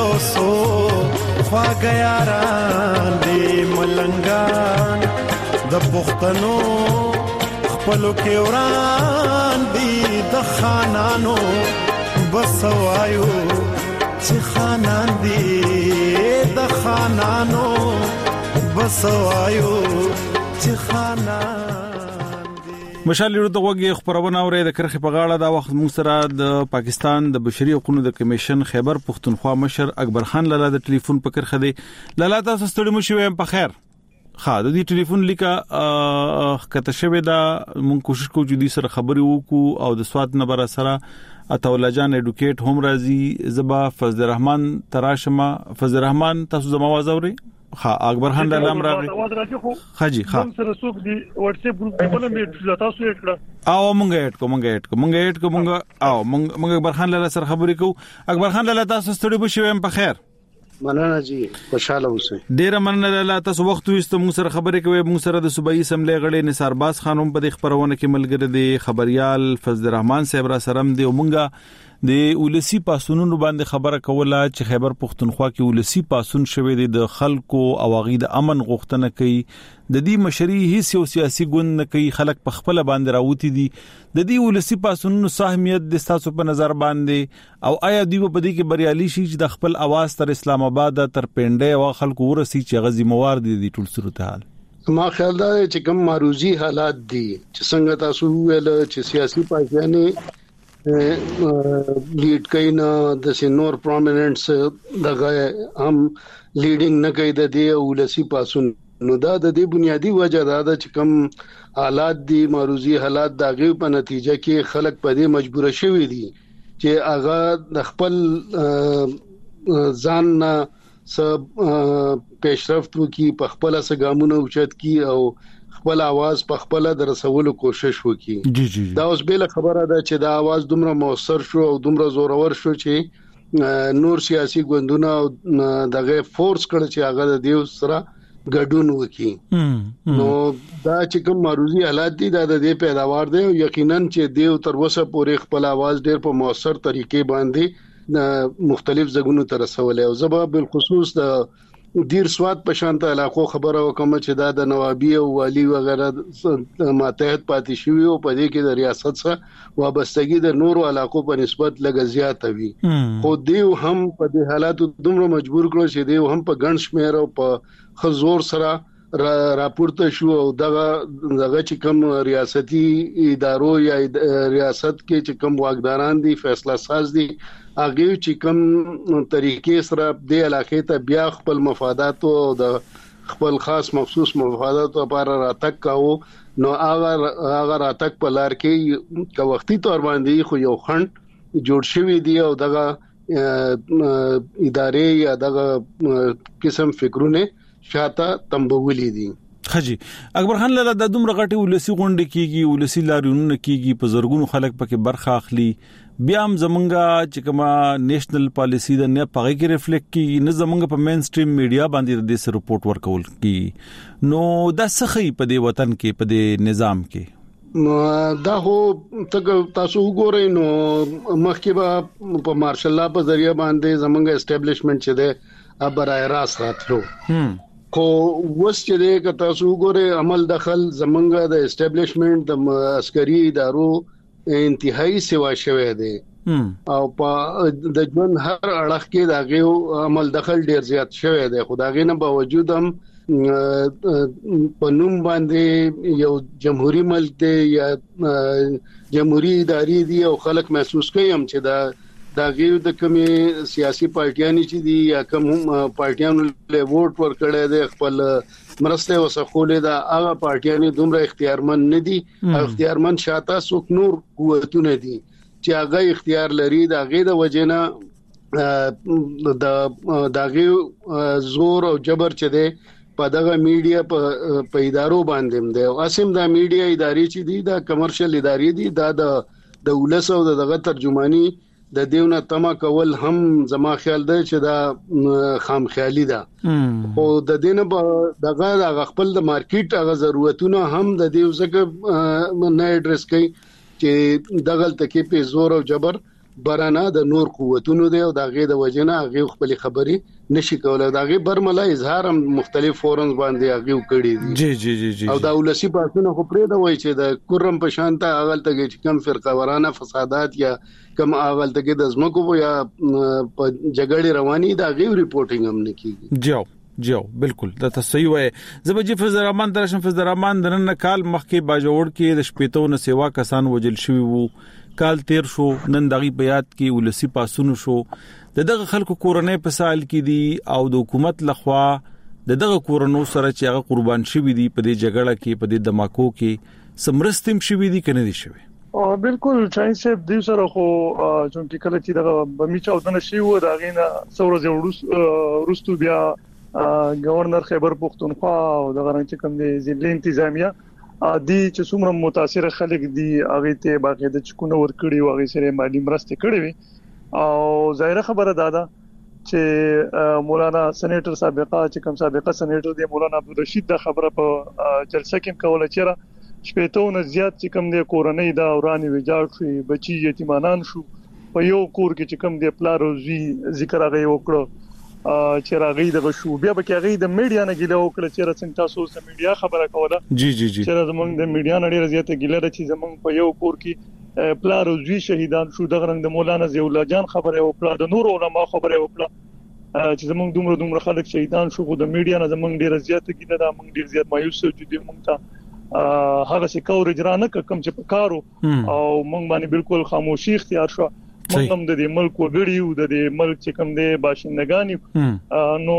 دغيوسو خواغياران دي ملنگان د پښتنو خپلو کې وران دي د خانانو بس وایو چې خانان دي د خانانو بس وایو چې خانان مشال ورته وګي خبرونه اورې د کرخه په غاړه دا وخت موږ سره د پاکستان د بشري حقوقو د کمیشن خیبر پختونخوا مشر اکبر خان لاله د ټلیفون په کرخه دی لاله تاسو ستړي مو شوم په خیر خا د دې ټلیفون لیکه کته شوی دا مونږ کوشش کوو چې دې سره خبري وکړو او د سواد نمبر سره اتولا جان اډوکیټ هم راځي زبا فضل الرحمن تراشما فضل الرحمن تاسو زما आवाज اوري ها اکبر خان له امر راغی خاجي ها سره څوک دی واتس اپ ګروپ په لمه تاسو یې کړه او مونږ اډ کو اکبر خان له سره خبرې کو اکبر خان له تاسو ستړي بشوم په خیر مننه جی خوشاله اوسئ ډیر مننه له تاسو وخت وست موږ سره خبرې کوي موږ سره د صوبایي اسمبلی غړي نثار باز خانم په خبرونه کې ملګری دی خبريال فضل الرحمن صاحب را سرم دی ومنګه د ولسی پاسونونو باندې خبره کوله چې خیبر پختونخوا کې ولسی پاسون شوه د خلکو او غید امن غوښتنه کوي د دې مشري هیڅ یو سیاسي ګوند نه کوي خلک په خپل باندې راوتی دي د دې ولسی پاسونونو سهمیت د تاسو په نظر باندې او آیا دوی په دې کې بریالي شي چې د خپل आवाज تر اسلام آباد تر پنده او خلکو ورسي چې غزي موارد دي ټول صورتحال ما خیال دا چې کوم معروضي حالات دي چې څنګه تاسو ویل چې سیاسي پارټیانه لیډ کینا د سینور پرومیننټس دغه هم لیډینګ نه کوي د دې ولسی پاسون نو دا د دې بنیادی وجہ دا چې کوم حالات دي معروضي حالات دغه په نتیجه کې خلک په دې مجبور شوي دي چې هغه د خپل ځان سب پیشرفت وکي په خپل سګامونه اوچت کی او خپل आवाज په خپل درسولو کوشش وکي دا اوس به خبره ده چې دا आवाज دومره موثر شو او دومره زورور شو چې نور سیاسي ګوندونه دغه فورس کړ چې هغه د دیو سره ګډون وکي نو دا چې کوم معروضي حالات دي دا د دې پیداوار دی یقینا چې دیو تر وسه پورې خپل आवाज ډېر په موثر طریقې باندې مختلف ځګونو تر رسولې او زبا بالخصوص د دیر سواد په شانته علاقو خبره وکم چې دا د نوابی او والی وغیرہ ماتحت پاتې شوی او په دې کې د ریاست سره وابستګي د نورو علاقو په نسبت لږ زیات وي خو دیو هم په دې حالاتو دومره مجبور کړو چې دیو هم په ګڼ شمیر او په خزور سره راپورته شو او دغه چې کوم ریاستي ادارو یا ریاست کې چې کوم واګداران دي فیصله ساز دي هغه چې کوم طریقې سره د علاقې ته بیا خپل مفادات او د خپل خاص مخصوص مفادات لپاره راتګ کاوه نو هغه راتګ په لار کې کا وختي تور باندې خو یو خند جوړ شوی دی او دغه ادارې یا دغه قسم فکرونه شاته تمبولې دي خجی اکبر خان لاله د دومره غټي ولسی غونډه کیږي ولسی لاريونه کیږي په زرګونو خلک پکې برخه اخلي بیا هم زمونږه چې کومه نېشنل پالیسی د نه پغې کې ریفلیکټ کی نه زمونږه په مین سټریم میډیا باندې د سر رپورټ ورکول کی نو دا سخی په دې وطن کې په دې نظام کې دا هو تاسو وګورئ نو مخکې به په مارشل لا په ذریعہ باندې زمونږه اسټابلیشمنت چې ده برای راست راتلو خو وس چې ده تاسو وګورئ عمل دخل زمونږه د اسټابلیشمنت د عسکري ادارو انتهایی سیوا شوه دی او په د ژوند هر اړخ کې داغه عمل دخل ډیر زیات شوه دی خدایغه نه باوجود هم په نوم باندې یو جمهوریت ملک دی یا جمهوریت ادارې دی او خلک محسوس کوي هم چې داغه د کومي سیاسي پارټیانې چې دي یا کوم پارټیانو له ووټ ورکړي د خپل مرسته وسخولې دا هغه پارټیانې دومره اختیارمن نه دي اختیارمن شاته څوک نور قوتونه دي چې هغه اختیار لري دا غي د وجنه د داغه زور او جبر چې ده په دغه میډیا په ادارو باندې ده او اسیم دا میډیا ادارې چې دي دا کمرشل ادارې دي دا د ولس او دغه ترجمانی د دیونه تما کول هم زما خیال دی چې دا خام خیالي ده او د دینه دغه خپل د مارکیټ هغه ضرورتونه هم د دیو زکه نه اډریس کوي چې دغه تکي په زور او جبر برانه د نور قوتونو دی او د غې د وجنه غې خپل خبري نشي کولای د غې برملا اظهار مختلف فورمز باندې غې کړي دي جی او د ولسی پاسونه خو پرې دا وایي چې د کورم په شانته اغل ته چې کم فرقه ورانه فسادات یا کم اغل ته د زمکو یا په جګړې رواني دا غې ریپورټینګ هم نکېږي جو بالکل دا تصحیح وای زبجی فضل الرحمن درشم فضل الرحمن درن کال مخکې باجوړ کې د شپېتو نه سیوا کسان وجل شوی وو کال تیر شو نن دغه بیات کې ولسی پاسونو شو دغه خلکو کورنۍ په سال کې دي او د حکومت لخوا دغه کورونو سره چې هغه قربان شوی دي په دې جګړه کې په دې دماکو کې سمرستم شوی دي کنه دي شوی او بالکل چاین صاحب د سره خو چې کله چې دغه بمی چاودنه شي و دا غینه څورځ روستو بیا گورنر خیبر پختونخوا او د غرنګ چې کوم دي ضلع انتظامیه دي چې څومره متاثر خلک دي هغه ته باقاعده چکونه ور کړی او هغه سره مالی مرسته کړې وي او ظاهره خبره ده چې مولانا سېنیټر سابقه چې کوم سابقه سېنیټر دی مولانا عبدالرشید دا خبره په جلسه کې کوله چې شپېتو نه زیات چې کوم دي کورنۍ دا ورانه ویجاړ شي بچي یتیمانان شو په یو کور کې چې کوم دي پلار او زوی ذکر هغه وکړو چې راغی د شو بیا به کې د میډیا نه ګیله وکړه چې څنګه تاسو سم میډیا خبره کوله جی چې زمونږ د میډیا نه ډیره زیاته ګیله چې زمونږ په یو کور کې پلار او زوی شهیدان شو د غرنګ د مولانا ضیاء الله جان خبره وکړه د نور علما خبره وکړه چې زمونږ دومره خلک شهیدان شو خو د میډیا نه زمونږ ډیره زیاته ګیله دا موږ ډیر زیات مایوس شو چې موږ ته هغه څه کورج را نه کوم چې په کارو او موږ باندې بالکل خاموشي اختیار شو موږ د دې ملک وګړي او د دې ملک چې کوم دي باشندگان نو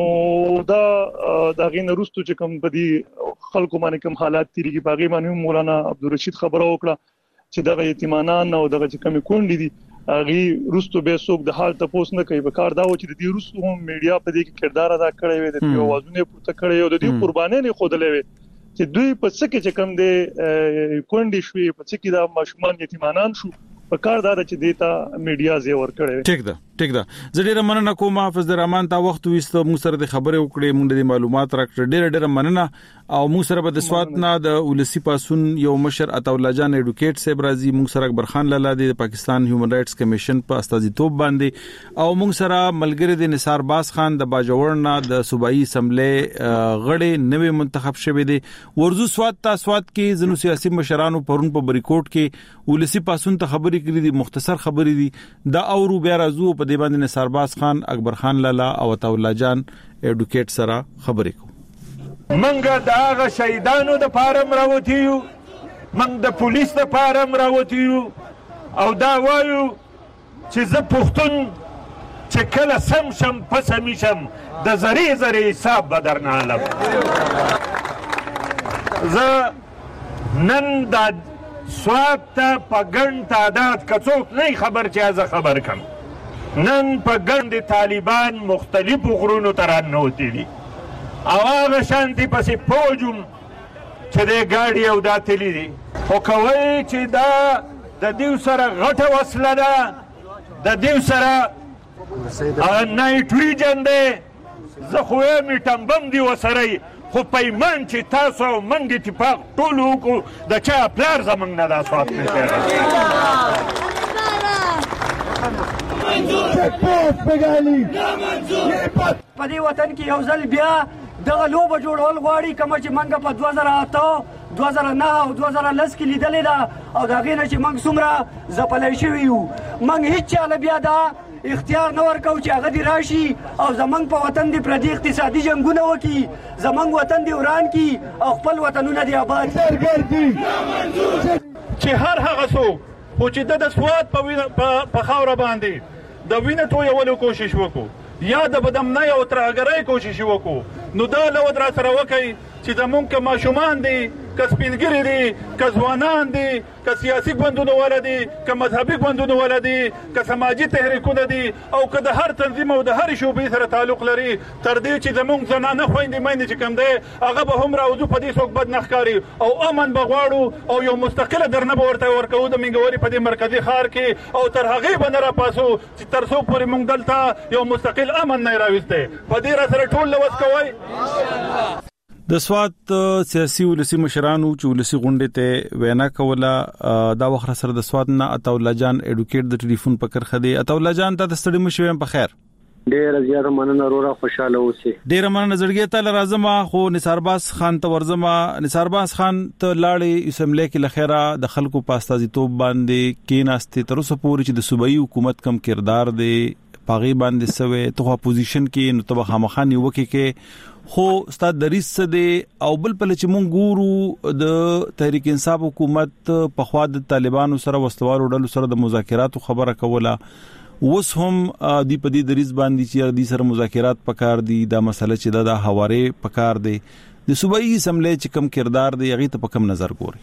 دا غین روستو چې کوم په دې خلکو باندې کوم حالات تیریږي باغی باندې مولانا عبدالرشید خبره وکړه چې دغه یتیمانان او دغه چې کوم کونډې دي هغه روستو به څوک د حال تاسو نه کوي به کار دا و چې د دې روستو هم میډیا په دې کې کردار ادا کړی وي د دې اوازونه پورته کړی او د دې قربانۍ نه خودلې وي چې دوی په څه کې چې کوم دي کونډې شوي په څه کې دا ماشومان یتیمانان شو په کار دا چې دیتا میډیا زی ور کړي ټیک ده زه ډیره مننه کوم حافظ الرحمن تا وخت وېستو موږ سره د خبرې وکړې موږ د معلومات راکړه ډیره مننه او موږ سره به د سواد نه د ولسی پاسون یو مشر عطا الله جان ایډوکیټ صاحب راضي موږ سره اکبر خان لالا د پاکستان هیومن رائټس کمیشن په استازیتوب باندې او موږ سره ملګری د نثار باز خان د باجوړ نه د صوبایي اسمبلی غړي نوې منتخب شوی دی ورزو سواد کې زنو سیاسي مشرانو پرون په بریکوټ کې ولسی پاسون ته خبرې کړې دي مختصر خبرې دي دا اورو بیا راځو په دې باندې نثار باز خان اکبر خان لالا او عطا الله جان ایډوکیټ سره خبرې کو منګه دا هغه شهیدانو د فارم راوتیو منګ د پولیس د فارم راوتیو او دا وایو چې زه پښتون چې کله سم شم پسمی شم د زری حساب به درنه علم زه نن دا سواد ته په ګڼ تعداد که څوک نه خبر چې زه خبر کم نن په ګڼ د طالبان مختلفو غرونو ته راننوتي دي او هغه شانتي پسې پوجم چې د ګاډي او دا تلي دي خو کوي چې دا د دیو سره غټه وسله ده د دیو سره نایټروجن دی زه خو یې ټمبم دی وسره خو پیمان چې تاسو او منګ اتفاق ټول وکړو د چا پلار زمونږ نه دا سوات نه کوي په دې وطن کې یو ځل بیا دغه لوبه جوړول غواړي کوم چې منګه په 2008 2009 او 2010 کې لیدلې ده او دا غینه چې منګ څومره زپلې شوی یو منګ هیڅ چاله بیا دا اختیار نه ورکو چې هغه دی راشي او زمنګ په وطن دی پردي اقتصادي جنگونه وکي زمنګ وطن دی وران کی او خپل وطنونه دی آباد چې هر هغه څوک خو چې د سواد په خاوره باندې د وینې تویولو کوشش وکړو یا د بدمنۍ او ترهګرۍ کوشش وکړو نو دا لود را سره وکړئ چې زمونږ که ماشومان دي که سپینګري دي که ځوانان دي که سیاسي ګوندونه والا دي که مذهبي ګوندونه والا دي که سماجي تحریکونه دي او که د هر تنظیم او د هرې شعبې سره تعلق لري تر دې چې زمونږ زنانه خویندې میندې چې کوم دی هغه به هم راوځو په دې څوک بد نه ښکاري او امن به غواړو او یو مستقله درنه به ورته ورکوو د مینګوري په دې مرکزي ښار کې او تر هغې به نه راپاسو چې تر څو پورې موږ دلته یو مستقل امن نه راوستی په دې را سره ټول لوس کوئ د سوات سیاسي ولسی مشرانو چې ولسی غونډه ته وینا کوله دا وخت سره د سوات نه عطا الله جان اډوکیټ د ټلیفون پکر خدي عطا الله جان ته ستړي مشوم په خیر ډیر زیات مننه رورا خوشاله اوسئ ډیر مننه زړګي ته لازم خو نثارباز خان ته ورزما نثارباز خان ته لاړې اسمبلی کې لخيره د خلکو پاستازي توپ باندې کیناستي تر اوسه پورې چې د صوبایي حکومت کم کردار دی پاغي باندې سوې ته اپوزیشن کې نو تبه خامخاني وکي کې خو ستاد دریس دی او بل په چې مونږ ګورو د تحریک انصاف حکومت په خوا د طالبانو سره وسلوالو ډلو سره د مذاکراتو خبره کوله وس هم دی په دې دریس باندې چې د سره مذاکرات پکار دي دا مسله چې د حواله پکار دي د صوبایي اسمبلی چې کم کردار دی هغه ته په کم نظر ګوري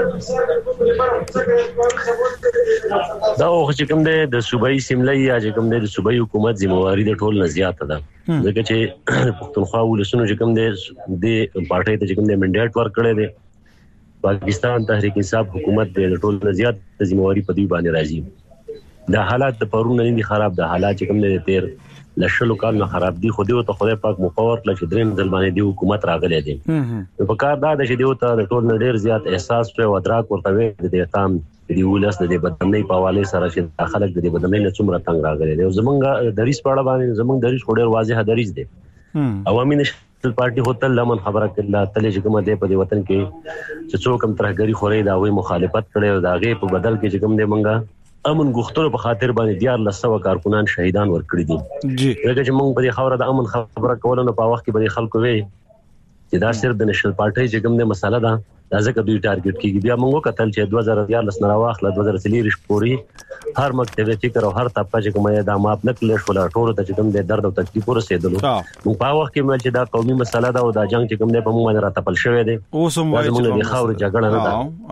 دا او چې کوم د صوبایي اسمبلی یا چې کوم د صوبایي حکومت ذمہواری د ټول نه زیاته ده ځکه چې پښتونخوا ولسونو چې کوم د پارټي ته چې کوم د منډیټ ورکړي دي پاکستان تحریک انصاف حکومت د ټول نه زیات ذمہواری په دی باندې راځي دا حالات د پرون نه دي خراب د حالات چې کوم د تیر لشلو کال نه خراب دي خو دیو ته خدای پاک مقور کړ چې دریم ځل باندې دی حکومت راغلی دی په کار دا چې دیو ته ټول نه ډیر زیات احساس او ادراک ورته وي د تام دی ولس د بدنۍ په حواله سره چې خلک د بدنۍ نه څومره تنگ راغلي دي زمونږ دریس په اړه باندې زمونږ دریس ډیر واضح دریس دی عوامي نشل پارټي هوتل لمن خبره کړه تل چې کومه دی په وطن کې چې څوک هم ترهګری خوري دا وی مخالفت کړي او دا غي په بدل کې چې کوم دی مونږه امن غوښتلو په خاطر باندې دیار لسو کارکونان شهیدان ورکړي دي جی دغه چې موږ په دې خبره د امن خبره کول نه په وخت کې به خلکو وي چې دا صرف د نشل پارټي چې کوم د مسله ده دا ځکه دوی ټارګټ کیږي بیا موږ کتل چې 2014 نه راوخله 2023 پورې هر مکتب فکر او هر طبقه چې کومه دا ماپ نکړل شو لا ټول ته چې کوم د درد او تکلیف ورسېدلو موږ په وخت کې مل چې دا قومي مسله ده او دا جنگ چې کوم د په موږ باندې راتپل شوی دی اوس هم وایي چې موږ د خاور جګړه نه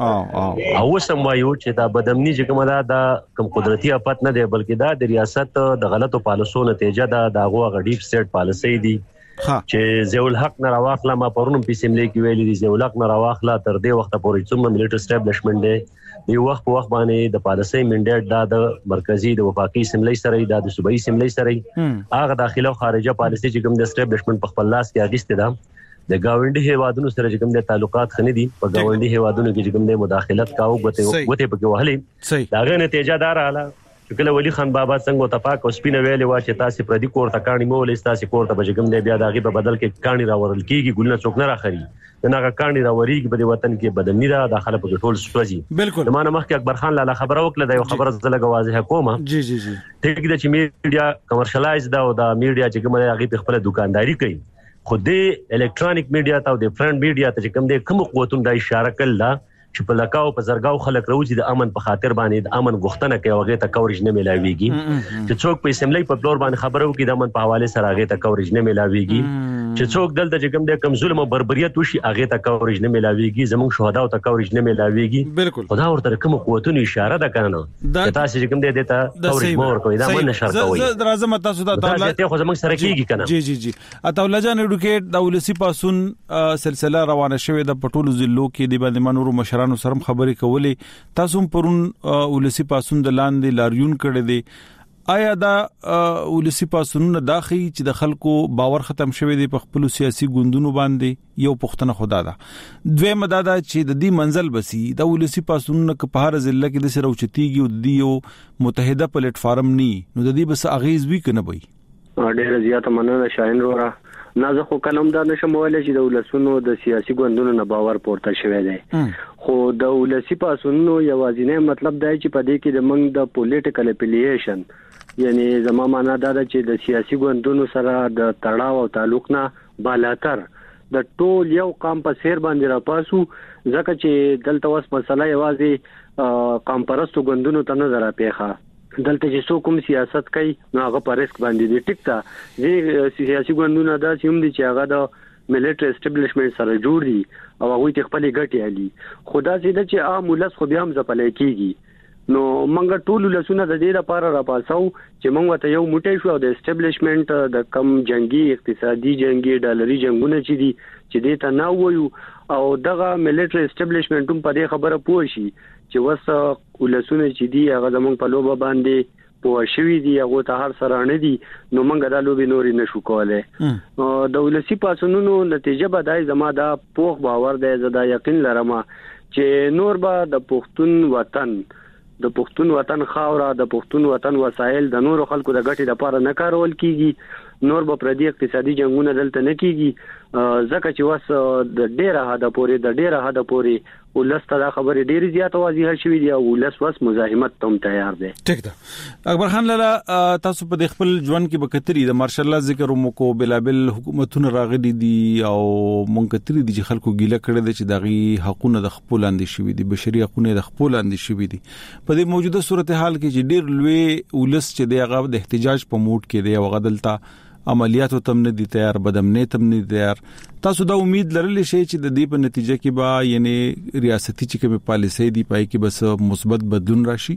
ده او اوس هم وایو چې دا بدامني چې کومه دا کوم قدرتي افات نه دی بلکې دا د ریاست د غلطو پالیسو نتیجه ده دا غو غډیپ سټ پالیسي دی چې زول حق نه راوخله ما پرونم په سیملې کې ویلي دي زول حق نه راوخله تر دې وخت پورې څومره ملټری اسټابلیشمنت دی یو وخت په وخت باندې د پالیسي منډیټ دا د مرکزی د وفاقي سیملې سره د صوبایي سیملې سره هغه داخله او خارجه پالیسي چې کوم د اسټابلیشمنت په خپل لاس کې اغسته ده د گاونډي هیوادونو سره چې کوم د تعلقات خني دي په گاونډي هیوادونو کې چې کوم د مداخلت کاوه وته پکې وهلې داغه نتیجه دار رااله کله ولی خان بابا څنګه اتفاق او سپینه ویلې وا چې تاسو پردي کور ته کانی مولې تاسو کور ته بجګم دی بیا داغي په بدل کې کانی راورل کیږي ګلنه څوک نه راخري دغه کانی راوريږي په وطن کې بدني را داخله په ټول سوځي بالکل مانه مخکې اکبر خان لاله خبره وکړه دا یو خبره زلګه واضحه کومه جی جی جی ټیک ده چې میډیا کمرشلایز دا او دا میډیا چې کومه هغه خپل دکانداری کوي خو دې الکترونیک میډیا ته او د فرند میډیا ته چې کوم د کوم قوتونو د اشاره کړل چې په لکاو په زرګاو خلک راوځي د امن په خاطر باندې د امن غوښتنه کوي هغه ته کورج نه ملاويږي چې څوک په اسمبلی په فلور باندې خبرو کې د امن په حواله سره هغه ته کورج نه ملاويږي چې څوک دلته چې کوم د کم ظلم او بربریت وشي هغه ته کورج نه ملاويږي زموږ شهدا او ته کورج نه ملاويږي بالکل خدا ورته کوم قوتونو اشاره ده کنه تاسو چې کوم د ته کورج مور کوي دا من نشر کوي زه درازم تاسو ته ته خو زموږ سره کیږي کنه جی جی جی عطا الله جان اډوکیټ د ولسی پاسون سلسله روانه شوې د پټولو ضلعو کې د باندې منورو مشرانو سره خبرې کولې تاسو پرون ولسی پاسون د لاندې لاریون کړي دي آیا دا ولسی پاسونونه داخلي چې د خلکو باور ختم شوی دی په خپل سیاسي ګوندونو باندې یو پښتنه خدا ده دوی مدادا چې د دې منزل بسی د ولسی پاسونونه په هر ضلع کې د سره اوچتيږي او د یو متحده پلیټ فارم ني نو د دې بس اغیز وی کنه وي ډېر زیاته مننه شاهین رورا نازه خو کلم دا نشم ویل چې د ولسونو د سیاسي ګوندونو نه باور پورته شوی دی خو د ولسی پاسونو یوازینه مطلب دی چې په دې کې د منګ د پولیټیکل اپیلیشن یعنی زما معنا دا ده چې د سیاسي ګوندونو سره د تړاو او تعلق نه بالاتر د ټول یو قام په سیر باندې را پاسو ځکه چې دلته اوس مسله یوازې قام پرستو ګوندونو ته نه راپېخه دلته چې څوک کوم سیاست کوي نو هغه پر ریسک باندې دي ټیک تا دې سیاسي ګوندونه دا چې هم دي چې هغه د ملټری اسټابلیشمنت سره جوړ دي او هغه ته خپل ګټي علي خدا سي چې عام ولس خو بیا هم ځپلای کیږي نو منګه ټول لسونه د دې لپاره را پاسو چې موږ ته یو موټی شو د اسټابلیشمنت د کم جنگي اقتصادي جنگي ډالري جنگونه چې دي چې دې ته نه وایو او دغه ملټری اسټابلیشمنت هم په دې خبره پوه شي چې وسه ولسونه چې دي هغه زمونږ په لوبه باندې په شوي دي هغه ته هر سره نه دي نو موږ د لوبي نوري نشو کولای د ولسی پاسونو نتیجه به دای زما دا پوخ باور دی زدا یقین لرم چې نور به د پښتون وطن خاوره د پښتون وطن وسایل د نورو خلکو د ګټې لپاره نه کارول کیږي نور به پردي اقتصادي جنگونه دلته نه کیږي ځکه چې واس د ډیره حد پورې ولسته دا خبره ډیره زیاته واضحه شوې دی او ولس واس مزاحمت ته تیار دی. ټیک ده اکبر خان لاله تاسو په خپل ژوند کې بکتري د مارشل الله ذکر مو بلابل حکومتونه راغلي دي او مونږ کتري دي چې خلکو ګیله کړي دي چې دغه حقوقونه د خپل اندې شوي دي بشري حقوقونه د خپل اندې شوي دي په دې موجوده صورتحال کې چې ډیر لوی ولس چې دغه د احتجاج په موډ کې دی او غدلته عملیاتو تم نه دي تیار بدامنۍ تم نه دي تیار تاسو دا امید لرلی شئ چې د دې په نتیجه کې به یعنی ریاستي چې کوم پالیسي دی پای کې بس مثبت بدلون راشي.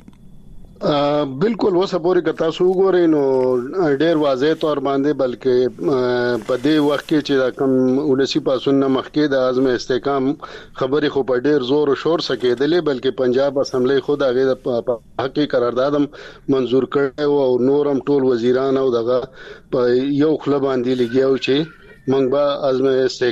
بالکل وسه پورې کتا سو ګورې نو ډېر واضح تور باندې بلکې په دې وخت کې چې کوم ولسی پاسون مخکې د اعظم استحکام خبرې خو په ډېر زور او شور سکیدلې بلکې پنجاب اسمبلی خود هغه د حقي قراردادم منزور کړو او نورم ټول وزیران او دغه یو خپل باندې لګیاو چې موږ به اعظم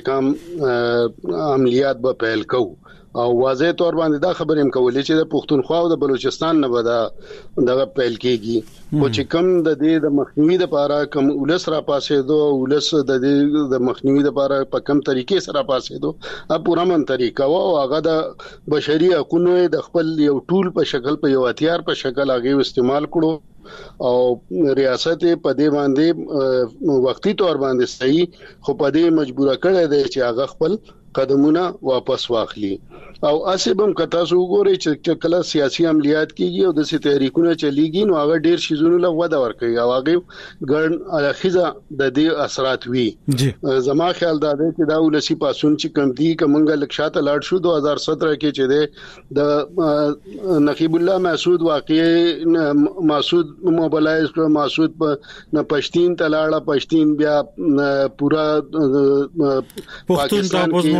استحکام عملیات به پیل کوو او واضح تور باندې دا خبرې هم کولې چې د پښتونخوا او د بلوچستان نه به دغه پیل کیږي خو چې کم د دې د مخنیوي لپاره کم ولس را پاسېدو ولس د دې د مخنیوي لپاره په کم طریقې سره پاسېدو پورا من طریقه او هغه د بشري حقوقو د خپل یو ټول په شکل په یو هتیار په شکل هغه استعمال کړو او ریاست په دې باندې وقتی تور باندې صحیح خو په دې مجبور کړی دی چې هغه خپل قدمونه واپس واخلي او اسبم کتا سو ګوري چې کله سیاسي عملیات کیږي او د سي تحریکونه چلیږي نو هغه ډیر شیزونه له ودا ورکوي او هغه ګرن اخیزه د دې اثرات وی زما خیال دا دی چې دا ولسی پاسون چې کم دي کومنګ لکشاته لاړ شو 2017 کې چې د نقیب الله مسعود واقعي مسعود موبلایز کړ مسعود په پښتين تلاړه پښتين بیا پورا پښتون تاسو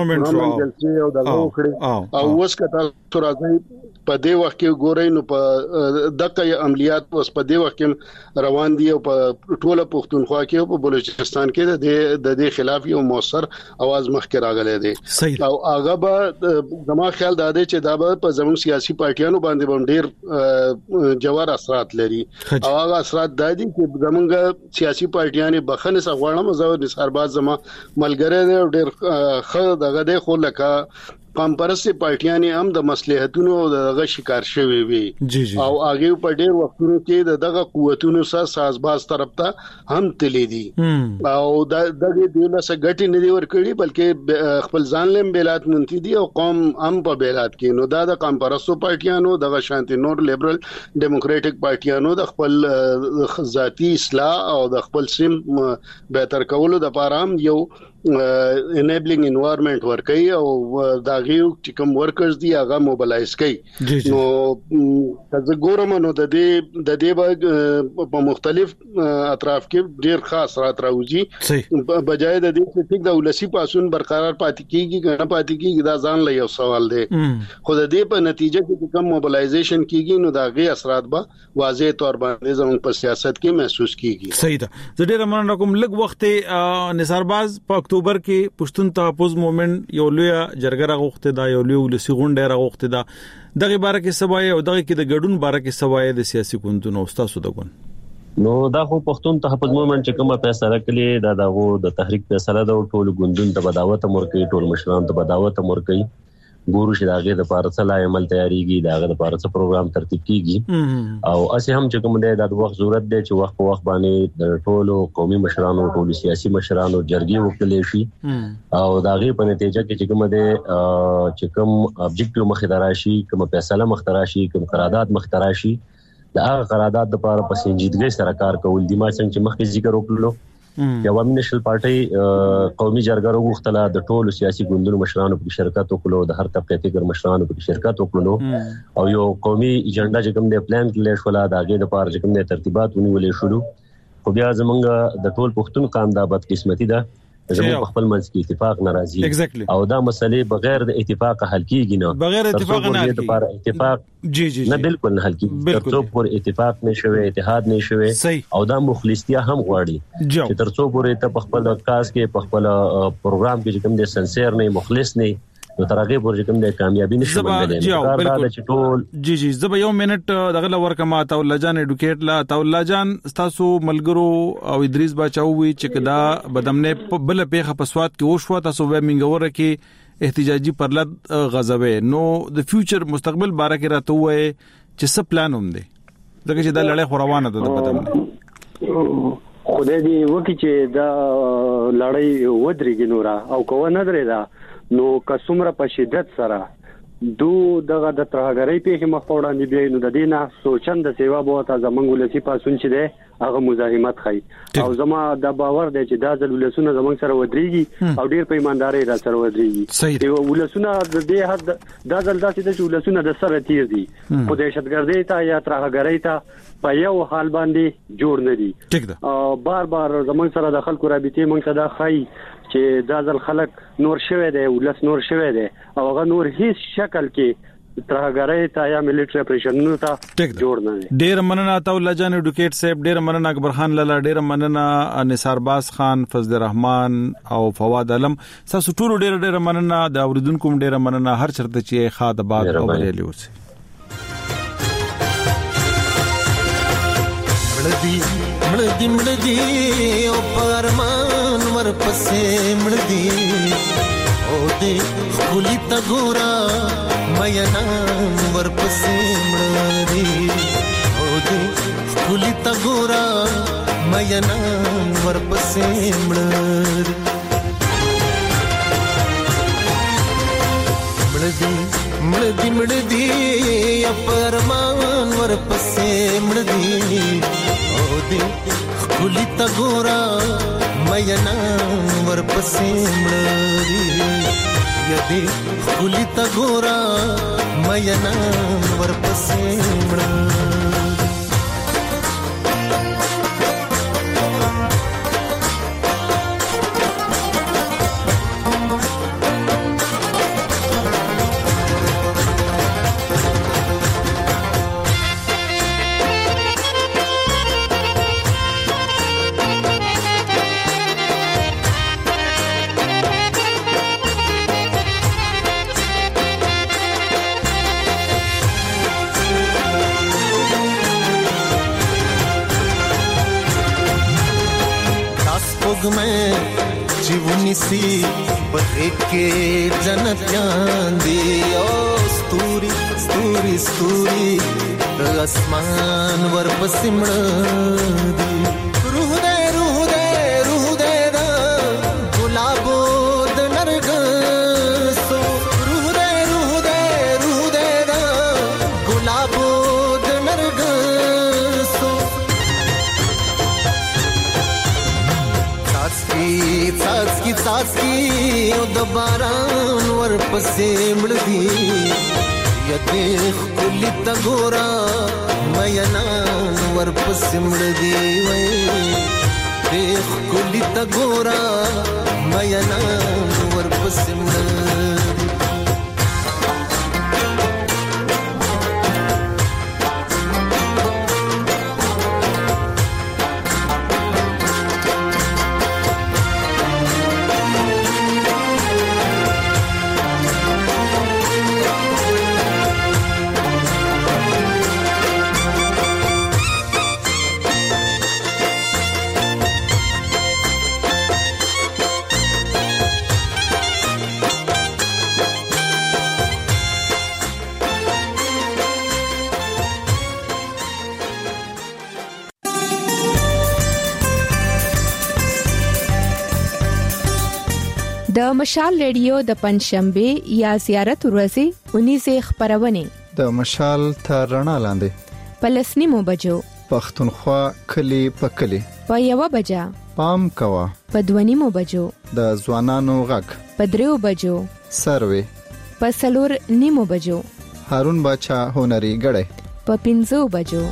او اوس کته راځي په دې وخت کې ګورئ نو په دغه عملیات اوس په دې وخت کې روان دي او په ټوله پښتونخوا کې او په بلوچستان کې د دې خلاف یو موثر आवाज مخکې راغلی دی او هغه به زما خیال دا دی چې دا به په زموږ سیاسي پارټیانو باندې ډېر جوړ اثرات لري او هغه اثرات دا دي چې زموږ سیاسي پارټیانې بخنه سغواړم زو نثارباز زما ملګری دی ډېر خه دغه دی خو لکه قوم پرستی پارټیانې هم د مصلحتونو دغه شکار شوي وي او هغه په ډېر وختونو کې دغه قوتونو سره سازباز طرف ته هم تللی دي او د دې له سګټي نه دی ورکړي بلکې خپل ځان لم بیلات منتی دي او قوم هم په بیلات کې نو د قوم پرستو پارټیانو دغه شانتي نور لیبرل ډیموکراټک پارټیانو د خپل ذاتی اصلاح او د خپل سیم بهتر کولو د لپاره هم یو enabling environment ورکي او دا غيو چې کوم ورکرز دي هغه موبلایز کوي نو د ګورم نو د دې په مختلف اطراف کې ډیر خاص رات راوځي بجای د دې چې ټیک د ولسی پاسون برقرار پاتې کیږي نه پاتې کیږي دا ځان له یو سوال دی خو د دې په نتیجه کې کوم موبلایزیشن کیږي نو دا غي اثرات به واضح تور باندې زموږ په سیاست کې محسوس کیږي. صحیح ده زه ډیر مننه کوم لږ وخت نثارباز په اکتوبر کې پښتون تحفظ موومېنټ یو لوی جرګه راغوخته دا یو لوی ولسی غونډه راغوخته دا دغه باره کې سوای او دغه کې د ګډون باره کې سوای د سیاسي ګوندونو استادو دغون نو دا خو پښتون تحفظ موومېنټ چې کومه فیصله کړي دا دغه د تحریک فیصله د ټول ګوندونو ته بداوت مرکي ټول مشران ته بداوت مرکي ګورو چې داګه د پارسل عمل تیاریږي داګه د پارسل پروګرام ترتیب کیږي او اسه هم چې کوم د وخت ضرورت دی چې وخت په وخت باندې د ټولو قومي مشرانو ټولو سیاسي مشرانو جرګې وکړي شي او داګه په نتیجه کې چې کوم د چې کوم ابجیکټیو مخدراشي کوم فیصله مخدراشي کوم قرارداد مخدراشي دا قرارداد د لپاره په سنجیدګۍ سره کار کول دي ما څنګه چې مخکې ذکر وکړو یو نېشنل پارټي قومي جرګه وغوښتله د ټولو سیاسي ګوندونو مشرانو په شرکت وکړو د هر طبقه کې مشرانو په شرکت وکړو او یو قومي ایجنډا چې کوم د پلان کې شولا د هغه د پاره چې کوم د ترتیبات ونیولې شروع خو بیا زمونږ د ټول پښتون قام د بدقسمتي ده زموږ خپل منځ کې اتفاق ناراضي او دا مسلې بغیر د اتفاق حل کیږي نه بغیر اتفاق نه حل کیږي اتفاق جی نه بالکل نه حل کیږي ترڅو پر اتفاق نشوي اتحاد نشوي او دا مخلصتیا هم غواړي چې ترڅو پورې ته خپل کاس کې خپل پروګرام کې کوم د سنسر نه مخلص نه نو ترغه پروژه کوم د کامیابی نشو باندې جی زب یو منټ دغه لور کما تا الله جان اډوکیټ لا تا الله جان تاسو ملګرو او ادریس بچاوي چې کدا بدمنه بل پیخه پسوات کې وشو تاسو و منګوره کې احتجاجي پرلد غزوي نو د فیوچر مستقبل باره کې راته وای چې څه پلان هم دي ځکه چې دا لړۍ خوروانه ده بدمنه خدای دې وکړي چې دا لړۍ ودرېږي نورا او کو نه درې دا نو کڅومره په شدت سره دغه د ترهګرۍ په مخوړه نه بیا نو د دینه سوچند سیوا بوته زمنګ ولسی پاسون چې ده هغه مزاحمت خای او زما د باور دی چې دا ولسونه زمنګ سره ودرېږي او ډیر په ایمانداري را سره ودرېږي ولسونه د دې حد دا ځل داسې د ولسونه د سره تیر دي په دهشتګردۍ ته یا ترهګرۍ ته په یو حال باندې جوړ نه دي بار زمنګ سره د خلکو رابطې مونږ ته دا خای چې دا ځل خلک نور شوه دی ولس نور شوه دی او هغه نور هیڅ شکل کې ترهګرۍ ته یا ملټری اپریشنونو ته جوړ نه دی ډیر مننه تا الله جان اډوکیټ صاحب ډیر مننه اکبر خان لاله ډیر مننه نثار باز خان فضل الرحمن او فواد علم تاسو ټول ډیر مننه د اوریدونکو ډیر مننه هر چرته چې خاطر باد او بریلی اوسه مړدي او پرمان ورپسې مړدي او دې خولي تا ګورا مېنا ورپسې مړدي او دې خولي تا ګورا مېنا ورپسې مړدي او پرمان ورپسې مړدي خولي تا ګورا مېنا ورپسې مړدي یدي خولي تا ګورا مېنا ورپسې مړدي में जीवनी सी बहे के जन्नत चांदी ओ स्तूरी स्तूरी स्तूरी आसमान वर पसिमड़ी रूह दे दा गुलाबो द नरग सो रूह दे दा गुलाबो द नरग सो सासकी ओ दबारान वर पसे मड़दी यते खुली त गोरा मयना वर पसे मड़दी वे देख खुली त गोरा मयना वर पसे मड़दी د مشال ریډیو د پنځشنبه یا زیارت ورځې 19 خبرونه د مشال تر رڼا لاندې پلسنیمو بجو پښتونخوا کلی پکلی په یو بجا پام کوا په دونیمو بجو د ځوانانو غږ په دریو بجو سروي په سلور نیمو بجو هارون بچا هنري غړې په 5 بجو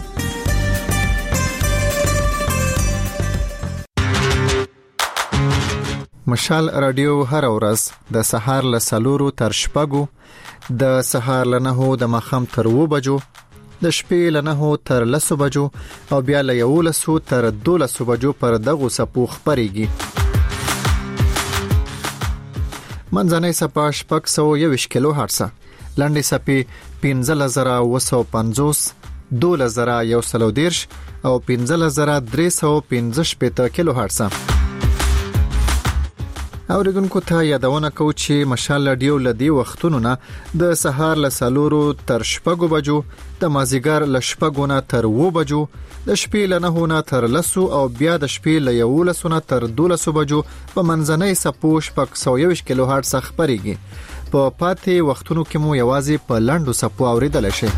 مشال رادیو هر ورځ د سهار له 4 تر 6 د سهار له 9 د ماخام تر 2 بجو د شپې له 9 تر 10 بجو او بیا له 11 تر 12 بجو پر دغه سپو خبريږي. منځنۍ سپا شپږ 120 کیلو هرتز، لاندې سپي 15950 12130 او 15315 کیلو هرتز. اوریدونکو ته یادونه کوم چې مشال رادیو لدی وختونو نه د سهار له 4 تر 6 بجو، د مازیګر له 6 نه تر 2 بجو، د شپې له 9 نه تر 10 او بیا د شپې له 11 نه تر 12 بجو په منځنۍ سپو 120 کیلو هرتز خبريږي. په پاتې وختونو کې مو یوازې په لاندو سپو اوریدل شي.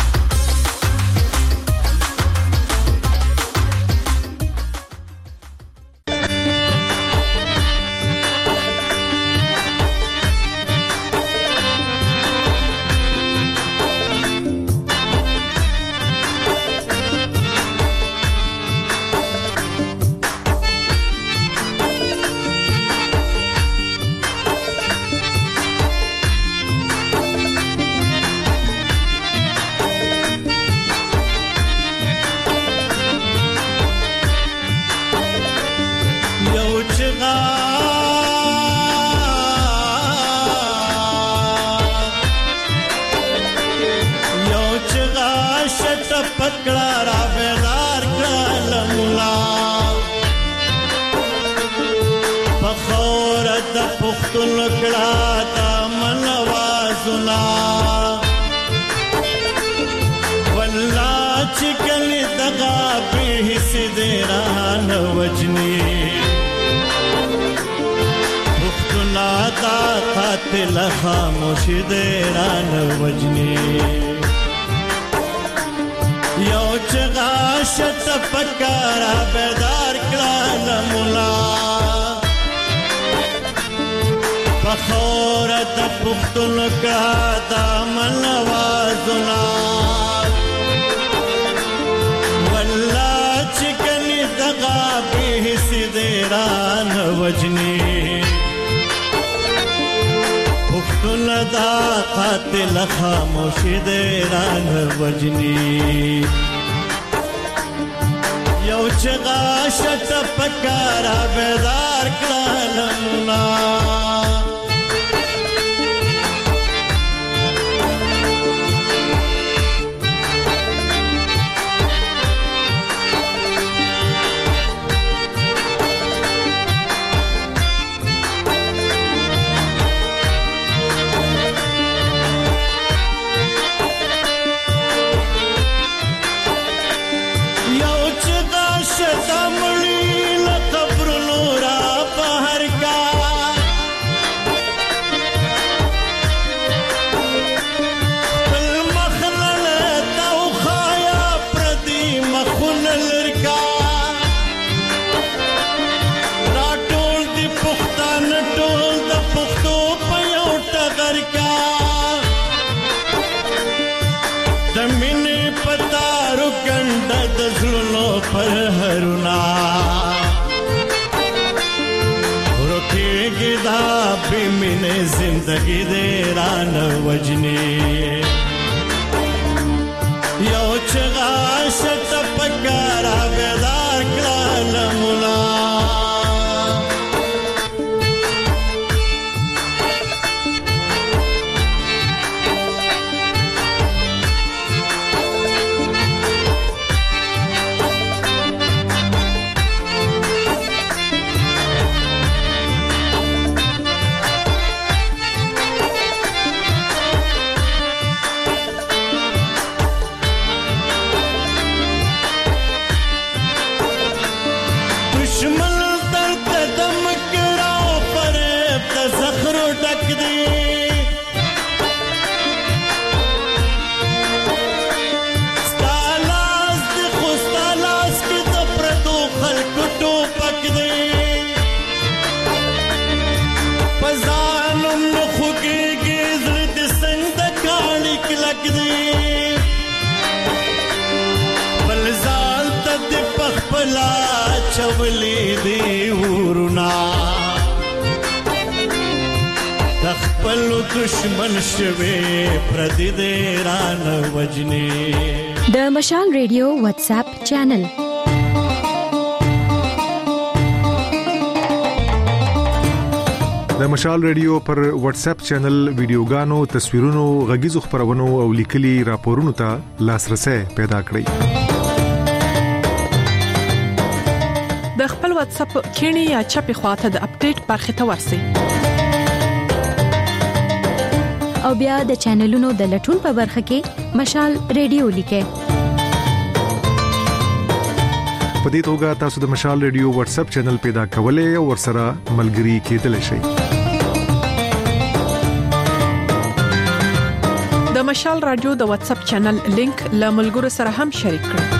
خاموشی دیران وجنی یو چغا شت پکارا بیدار کلان مولا فخورت پختن کا دامن وازنا واللہ چکنی دغا بیسی دیران وجنی دا قاتل خاموشی دیران وجنی یو چغا شت پکارا بیدار کلالمنا زندگی دیران وجنی یو چغا شت پکارا بیدار کلالمنا چولی دی ورنا خپل دشمن شوي پردي دې رانه وجني د مشال ریډیو واتس اپ چینل د مشال ریډیو پر واتس اپ چینل ویډیوګانو، تصویرونو، غږیزو خبرونو او لیکلي راپورونو ته لاسرسي پیدا کړئ. د خپل واتس اپ کینی یا چپی خواته د اپډیټ برخه ته ورسئ. او بیا د چینلونو د لټون په برخه کې مشال ریډیو لیکئ. په دې توګه تاسو د مشال ریډیو واتس اپ چینل پیدا کولای او ورسره ملګري کېدلی شئ. د مشال رادیو د واتس اپ چینل لینک له ملګرو سره هم شریک کړئ.